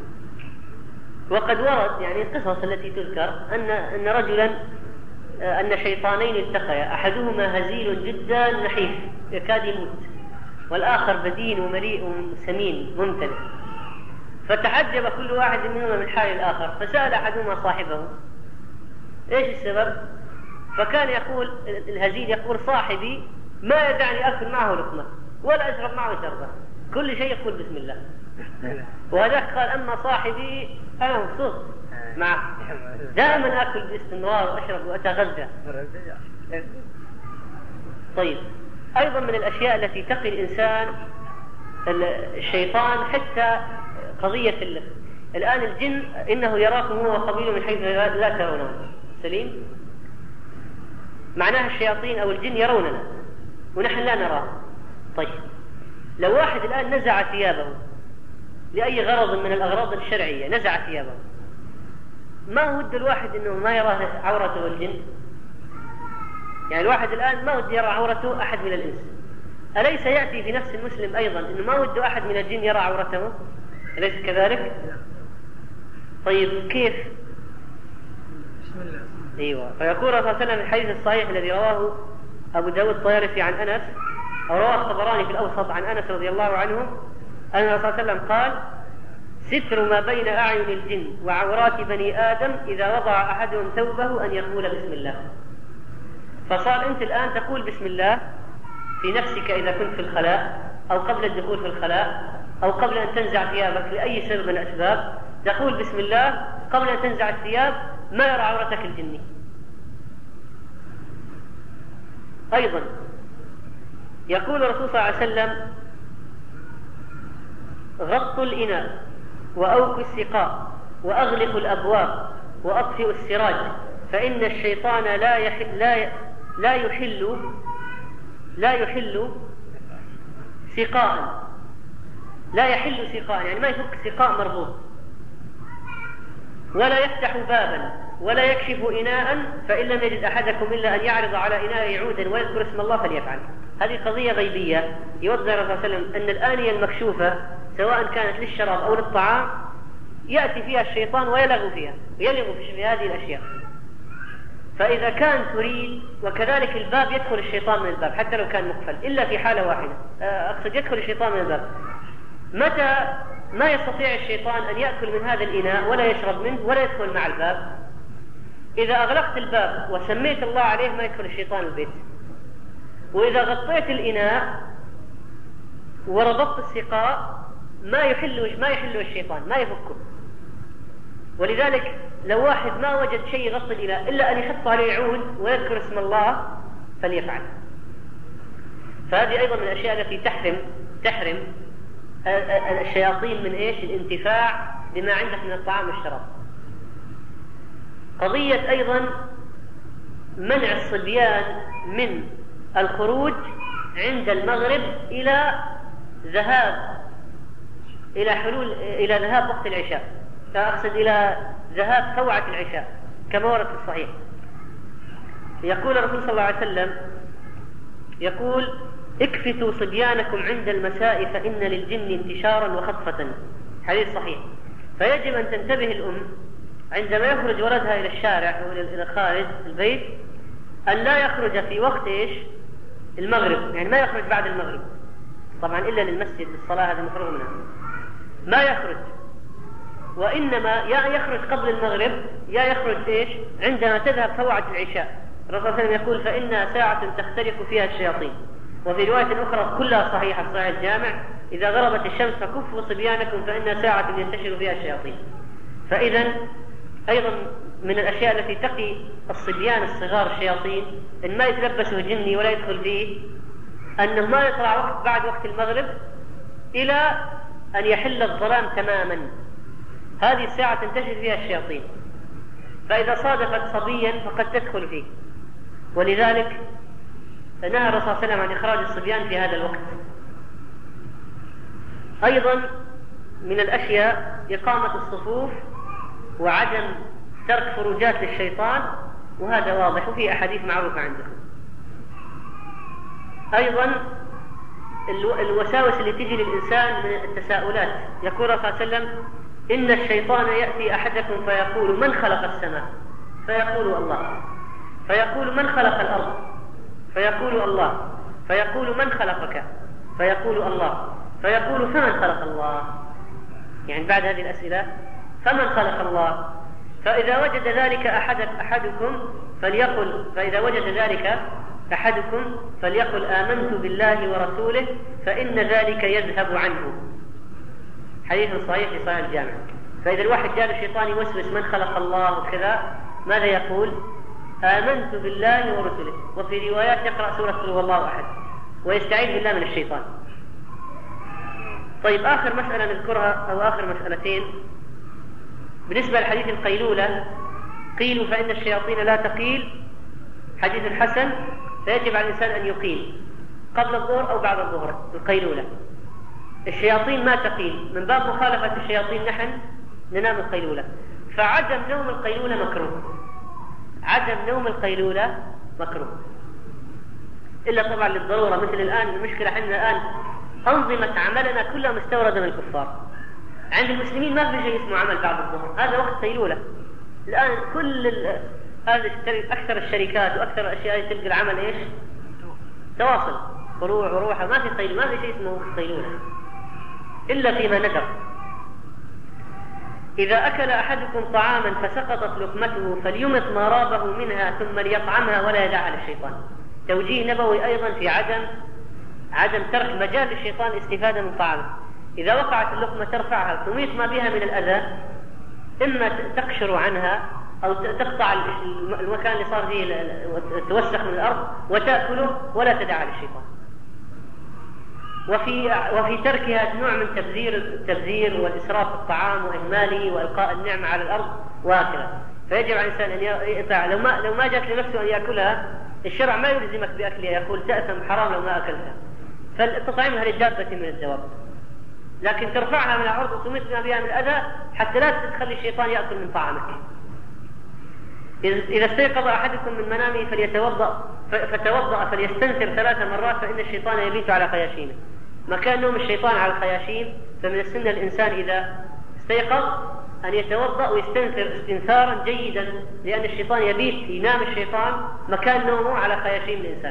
وقد ورد يعني القصص التي تذكر أن أن رجلا أن شيطانين التقيا، أحدهما هزيل جدا نحيف يكاد يموت، والآخر بدين ومليء وسمين ممتلئ. فتعجب كل واحد منهما من حال الآخر، فسأل أحدهما صاحبه: إيش السبب؟ فكان يقول الهزيل يقول: صاحبي ما يدعني أكل معه لقمة ولا أشرب معه شربة، كل شيء يقول بسم الله. وهذاك قال: أما صاحبي أنا مبسوط معه، دائما أكل باستمرار وأشرب وأتغذى. طيب أيضا من الأشياء التي تقي الإنسان الشيطان حتى قضية الآن الجن إنه يراكم هو وقبيله من حيث لا ترونه، سليم؟ معناها الشياطين أو الجن يروننا ونحن لا نراه. طيب لو واحد الآن نزع ثيابه لأي غرض من الأغراض الشرعية، نزع ثيابه، ما ود الواحد إنه ما يراه عورته الجن؟ يعني الواحد الآن ما ود يرى عورته أحد من الإنس، أليس يأتي في نفس المسلم أيضا إنه ما ود أحد من الجن يرى عورته؟ أليس كذلك؟ طيب كيف؟ بسم الله. أيوة. فيقول صلى الله عليه وسلم الحديث الصحيح الذي رواه أبو داود الطيالسي عن أنس، أو رواه الطبراني في الأوسط عن أنس رضي الله عنه، أن الرسول صلى الله عليه وسلم قال: ستر ما بين أعين الجن وعورات بني آدم إذا وضع أحدهم ثوبه أن يقول بسم الله. فصار أنت الآن تقول بسم الله في نفسك إذا كنت في الخلاء أو قبل الدخول في الخلاء أو قبل أن تنزع ثيابك لأي سبب من الأسباب، تقول بسم الله قبل أن تنزع الثياب، ما يرى عورتك الجني. أيضا يقول الرسول صلى الله عليه وسلم: غطوا الإناء وأوكوا السقاء وأغلقوا الأبواب وأطفئوا السراج، فإن الشيطان لا يحل لا لا يحل لا يحل سقاء لا يحل سقاء يعني ما يفك سقاء مربوط، ولا يفتح بابا ولا يكشف إناء، فإن لم يجد أحدكم إلا أن يعرض على إناء عودا ويذكر اسم الله فليفعل. هذه قضية غيبية يوضح الرسول صلى الله عليه وسلم أن الآنية المكشوفة سواء كانت للشراب أو للطعام يأتي فيها الشيطان ويلغو فيها ويلغو في هذه الأشياء. فإذا كان تريد، وكذلك الباب يدخل الشيطان من الباب حتى لو كان مقفل إلا في حالة واحدة، أقصد يدخل الشيطان من الباب. متى ما يستطيع الشيطان أن يأكل من هذا الإناء ولا يشرب منه ولا يدخل مع الباب؟ إذا أغلقت الباب وسميت الله عليه ما يدخل الشيطان البيت. وإذا غطيت الإناء وربطت السقاء ما يحل ما يحل الشيطان، ما يفكه. ولذلك لو واحد ما وجد شيء يغطي الإناء إلا أن يحط عليه عود ويذكر اسم الله فليفعل. فهذه أيضا من الأشياء التي تحرم تحرم الشياطين من إيش؟ الانتفاع بما عندك من الطعام والشراب. قضية أيضا منع الصبيان من الخروج عند المغرب إلى ذهاب إلى حلول إلى ذهاب وقت العشاء، أقصد إلى ذهاب فوعة العشاء كما ورد في الصحيح. يقول الرسول صلى الله عليه وسلم يقول: اكفتوا صبيانكم عند المساء فإن للجن انتشارا وخطفة. حديث صحيح. فيجب أن تنتبه الأم عندما يخرج ولدها إلى الشارع أو إلى خارج البيت أن لا يخرج في وقت إيش؟ المغرب، يعني ما يخرج بعد المغرب طبعا إلا للمسجد للصلاة، هذا مفروغ منها، ما يخرج. وإنما يا يخرج قبل المغرب يا يخرج إيش؟ عندما تذهب فوعة العشاء. الرسول صلى الله عليه وسلم يقول: فإنها ساعة تختلف فيها الشياطين. وفي رواية أخرى كلها صحيحة في صحيح الجامع: إذا غربت الشمس فكفوا صبيانكم فإنها ساعة ينتشر فيها الشياطين. فإذا أيضا من الأشياء التي تقي الصبيان الصغار الشياطين إن ما يتلبسوا جني ولا يدخل فيه أنه ما يطلع وقت بعد وقت المغرب إلى أن يحل الظلام تماما. هذه الساعة تنتشر فيها الشياطين، فإذا صادفت صبيا فقد تدخل فيه. ولذلك نهى الرسول صلى الله عليه وسلم عن إخراج الصبيان في هذا الوقت. أيضا من الأشياء إقامة الصفوف وعدم ترك فروجات للشيطان، وهذا واضح وفي أحاديث معروفة عندكم. أيضا الوساوس اللي تجي للإنسان من التساؤلات. يقول صلى الله عليه وسلم: إن الشيطان يأتي أحدكم فيقول: من خلق السماء؟ فيقول: الله. فيقول: من خلق الأرض؟ فيقول: الله. فيقول: من خلقك؟ فيقول: الله. فيقول: فمن خلق الله؟ يعني بعد هذه الأسئلة فمن خلق الله؟ فإذا وجد ذلك أحد أحدكم فليقل فإذا وجد ذلك أحدكم فليقل: آمنت بالله ورسوله فإن ذلك يذهب عنه. حديث صحيح في صحيح الجامع. فإذا الواحد جاء الشيطان يوسوس من خلق الله وكذا، ماذا يقول؟ آمنت بالله ورسوله. وفي روايات يقرأ سورة قل هو الله أحد ويستعيذ بالله من الشيطان. طيب آخر مسألة نذكرها أو آخر مسألتين بالنسبة لحديث القيلولة قيلوا فإن الشياطين لا تقيل، حديث حسن، فيجب على الإنسان أن يقيل قبل الظهر أو بعد الظهر القيلولة. الشياطين ما تقيل، من باب مخالفة الشياطين نحن ننام القيلولة، فعدم نوم القيلولة مكروه، عدم نوم القيلولة مكروه، إلا طبعا للضرورة. مثل الآن المشكلة عندنا الآن أنظمة عملنا كلها مستوردة من الكفار. عند المسلمين ما في شيء اسمه عمل بعد الظهر، هذا وقت قيلولة. الآن كل هذا أكثر الشركات وأكثر الأشياء تلقى العمل إيش؟ تواصل، طلوع وروحة، ما في قيلولة، ما في شيء اسمه وقت قيلولة إلا فيما ندر. إذا أكل أحدكم طعاما فسقطت لقمته فليمط ما رابه منها ثم ليطعمها ولا يدعها للشيطان. توجيه نبوي أيضا في عدم عدم ترك مجال للشيطان الاستفادة من طعامه. إذا وقعت اللقمة ترفعها تميط ما بها من الأذى، إما تقشر عنها أو تقطع المكان اللي صار فيه توسخ من الأرض وتأكله ولا تدعها للشيطان. وفي وفي تركها نوع من تبذير التبذير والإسراف في الطعام وإهماله وإلقاء النعمة على الأرض وهكذا. فيجب على الإنسان أن يقطع، لو ما لو ما جات لنفسه أن يأكلها، الشرع ما يلزمك بأكلها، يقول تأثم حرام لو ما أكلتها، فتطعمها للدابة من الدواب، لكن ترفعها من الأرض وتميت بها من الأذى حتى لا تخلي الشيطان يأكل من طعامك. إذا استيقظ أحدكم من منامه فليتوضأ فتوضأ فليستنثر ثلاث مرات فإن الشيطان يبيت على خياشيمه. مكان نوم الشيطان على الخياشيم، فمن السنة الإنسان إذا استيقظ أن يتوضأ ويستنثر استنثارا جيدا، لأن الشيطان يبيت، ينام الشيطان مكان نومه على خياشيم الإنسان.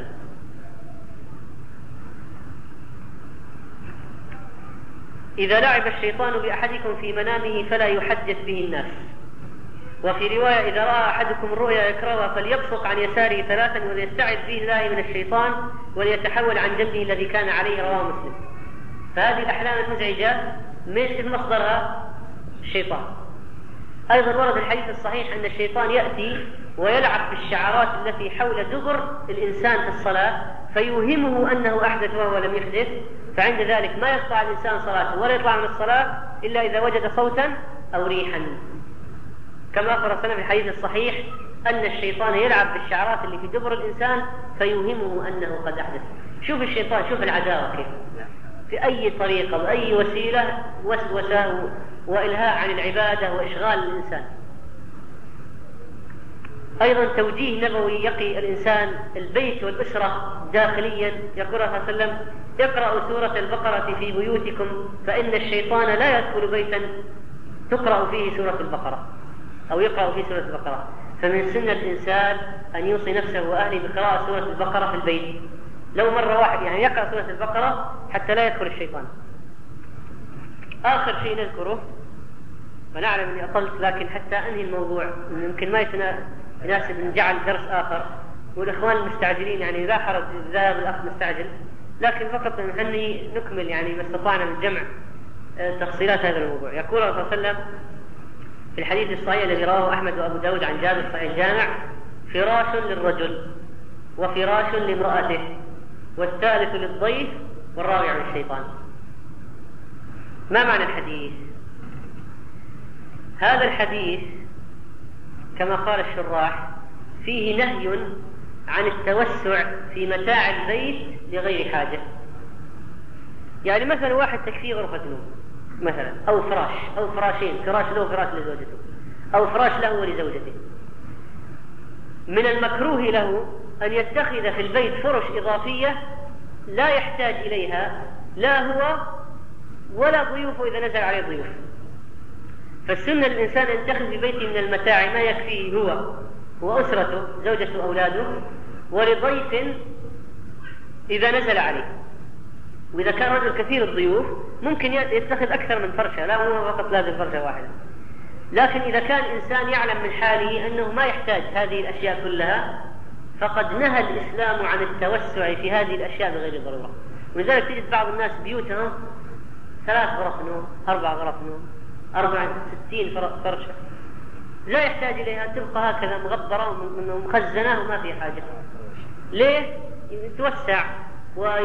إذا لعب الشيطان بأحدكم في منامه فلا يحدث به الناس. وفي رواية إذا رأى أحدكم الرؤيا يكرهها فليبصق عن يساره ثلاثا وليستعذ به الله من الشيطان وليتحول عن جنبه الذي كان عليه، رواه مسلم. فهذه الأحلام المزعجة من مصدرها الشيطان. أيضا ورد الحديث الصحيح أن الشيطان يأتي ويلعب بالشعرات التي حول دبر الإنسان في الصلاة فيوهمه أنه أحدث وهو لم يحدث، فعند ذلك ما يقطع الإنسان صلاته ولا يطلع من الصلاة إلا إذا وجد صوتا أو ريحا، كما أخبر صلى الله عليه وسلم في الحديث الصحيح أن الشيطان يلعب بالشعرات اللي في دبر الإنسان فيوهمه أنه قد أحدث. شوف الشيطان، شوف العداوة كيف في أي طريقة وأي وسيلة وسوسة وإلهاء عن العبادة وإشغال الإنسان. أيضا توجيه نبوي يقي الإنسان البيت والأسرة داخليا. يقول صلى الله عليه وسلم اقرأوا سورة البقرة في بيوتكم فإن الشيطان لا يدخل بيتا تقرأ فيه سورة البقرة أو يقرأ فيه سورة البقرة. فمن سنة الإنسان أن يوصي نفسه وأهله بقراءة سورة البقرة في البيت، لو مرة واحد يعني يقرأ سورة البقرة حتى لا يدخل الشيطان. آخر شيء نذكره، ونعلم أني أطلت لكن حتى أنهي الموضوع يمكن ما يناسب نجعل درس آخر، والإخوان المستعجلين يعني لا حرج ذهب الأخ مستعجل، لكن فقط أني نكمل يعني ما استطعنا من جمع تفصيلات هذا الموضوع. يقول صلى الله عليه وسلم في الحديث الصحيح الذي رواه أحمد وأبو داود عن جابر صحيح الجامع: فراش للرجل وفراش لامرأته والثالث للضيف والرابع للشيطان. ما معنى الحديث؟ هذا الحديث كما قال الشراح فيه نهي عن التوسع في متاع البيت لغير حاجة. يعني مثلا واحد تكفيه غرفة نوم مثلا، أو فراش أو فراشين، فراش له وفراش لزوجته، أو فراش له ولزوجته. من المكروه له أن يتخذ في البيت فرش إضافية لا يحتاج إليها لا هو ولا ضيوفه إذا نزل عليه ضيوف. فالسنة الإنسان أن يتخذ في بيته من المتاع ما يكفيه هو وأسرته زوجته وأولاده، ولضيف إذا نزل عليه. وإذا كان رجل كثير الضيوف ممكن يتخذ أكثر من فرشة، لا هو فقط لازم فرشة واحدة. لكن إذا كان إنسان يعلم من حاله أنه ما يحتاج هذه الأشياء كلها فقد نهى الإسلام عن التوسع في هذه الأشياء بغير ضرورة. ولذلك تجد بعض الناس بيوتهم ثلاث غرف نوم، أربع غرف نوم، أربع ستين فرشة لا يحتاج إليها، تبقى هكذا مغبرة ومخزنة وما في حاجة. ليه؟ يتوسع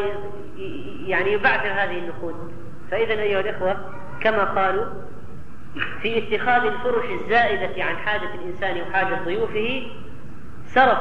ويعني يبعثر هذه النقود. فإذا أيها الإخوة كما قالوا في اتخاذ الفرش الزائدة عن حاجة الإنسان وحاجة ضيوفه سرف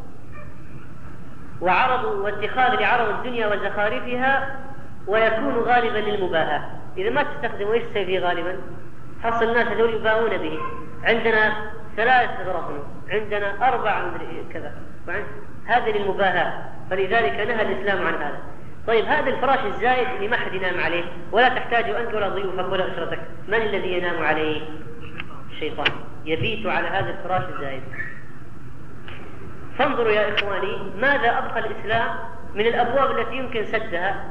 وعرض واتخاذ لعرض الدنيا وزخارفها، ويكون غالبا للمباهاة. إذا ما تستخدموا إيش تسوي فيه غالبا؟ حصل الناس هذول يباهون به. عندنا ثلاث غرف، عندنا أربع كذا، هذا للمباهاة، فلذلك نهى الإسلام عن هذا. طيب هذا الفراش الزائد اللي ما حد ينام عليه ولا تحتاج أنت ولا ضيوفك ولا أسرتك، من الذي ينام عليه؟ الشيطان يبيت على هذا الفراش الزائد. فانظروا يا إخواني ماذا أبقى الإسلام من الأبواب التي يمكن سدها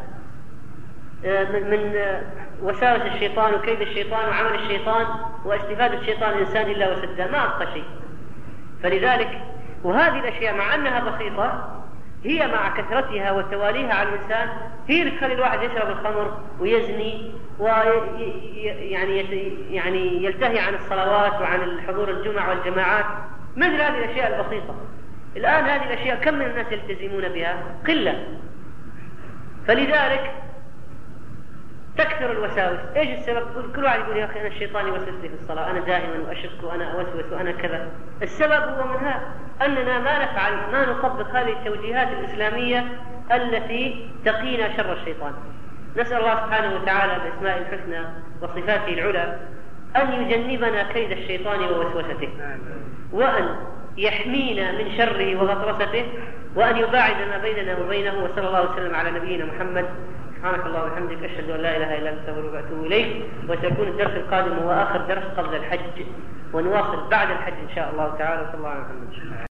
من وساوس الشيطان وكيد الشيطان وعمل الشيطان واستفادة الشيطان الإنسان إلا وسدها، ما أبقى شيء. فلذلك وهذه الأشياء مع أنها بسيطة هي مع كثرتها وتواليها على الإنسان هي اللي تخلي الواحد يشرب الخمر ويزني ويعني يعني يلتهي عن الصلوات وعن الحضور الجمع والجماعات، مثل هذه الأشياء البسيطة. الآن هذه الأشياء كم من الناس يلتزمون بها؟ قلة. فلذلك تكثر الوساوس. ايش السبب؟ كل واحد يقول يا اخي انا الشيطان يوسوس لي في الصلاه، انا دائما اشك وانا اوسوس وانا كذا. السبب هو من هذا، اننا ما نفعل ما نطبق هذه التوجيهات الاسلاميه التي تقينا شر الشيطان. نسال الله سبحانه وتعالى باسماء الحسنى وصفاته العلى ان يجنبنا كيد الشيطان ووسوسته، وان يحمينا من شره وغطرسته، وان يباعد ما بيننا وبينه. وصلى الله وسلم على نبينا محمد. سبحانك اللهم وبحمدك أشهد أن لا إله إلا أنت أستغفرك وأتوب إليك. وسيكون الدرس القادم هو آخر درس قبل الحج، ونواصل بعد الحج إن شاء الله تعالى. صلى الله عليه وسلم.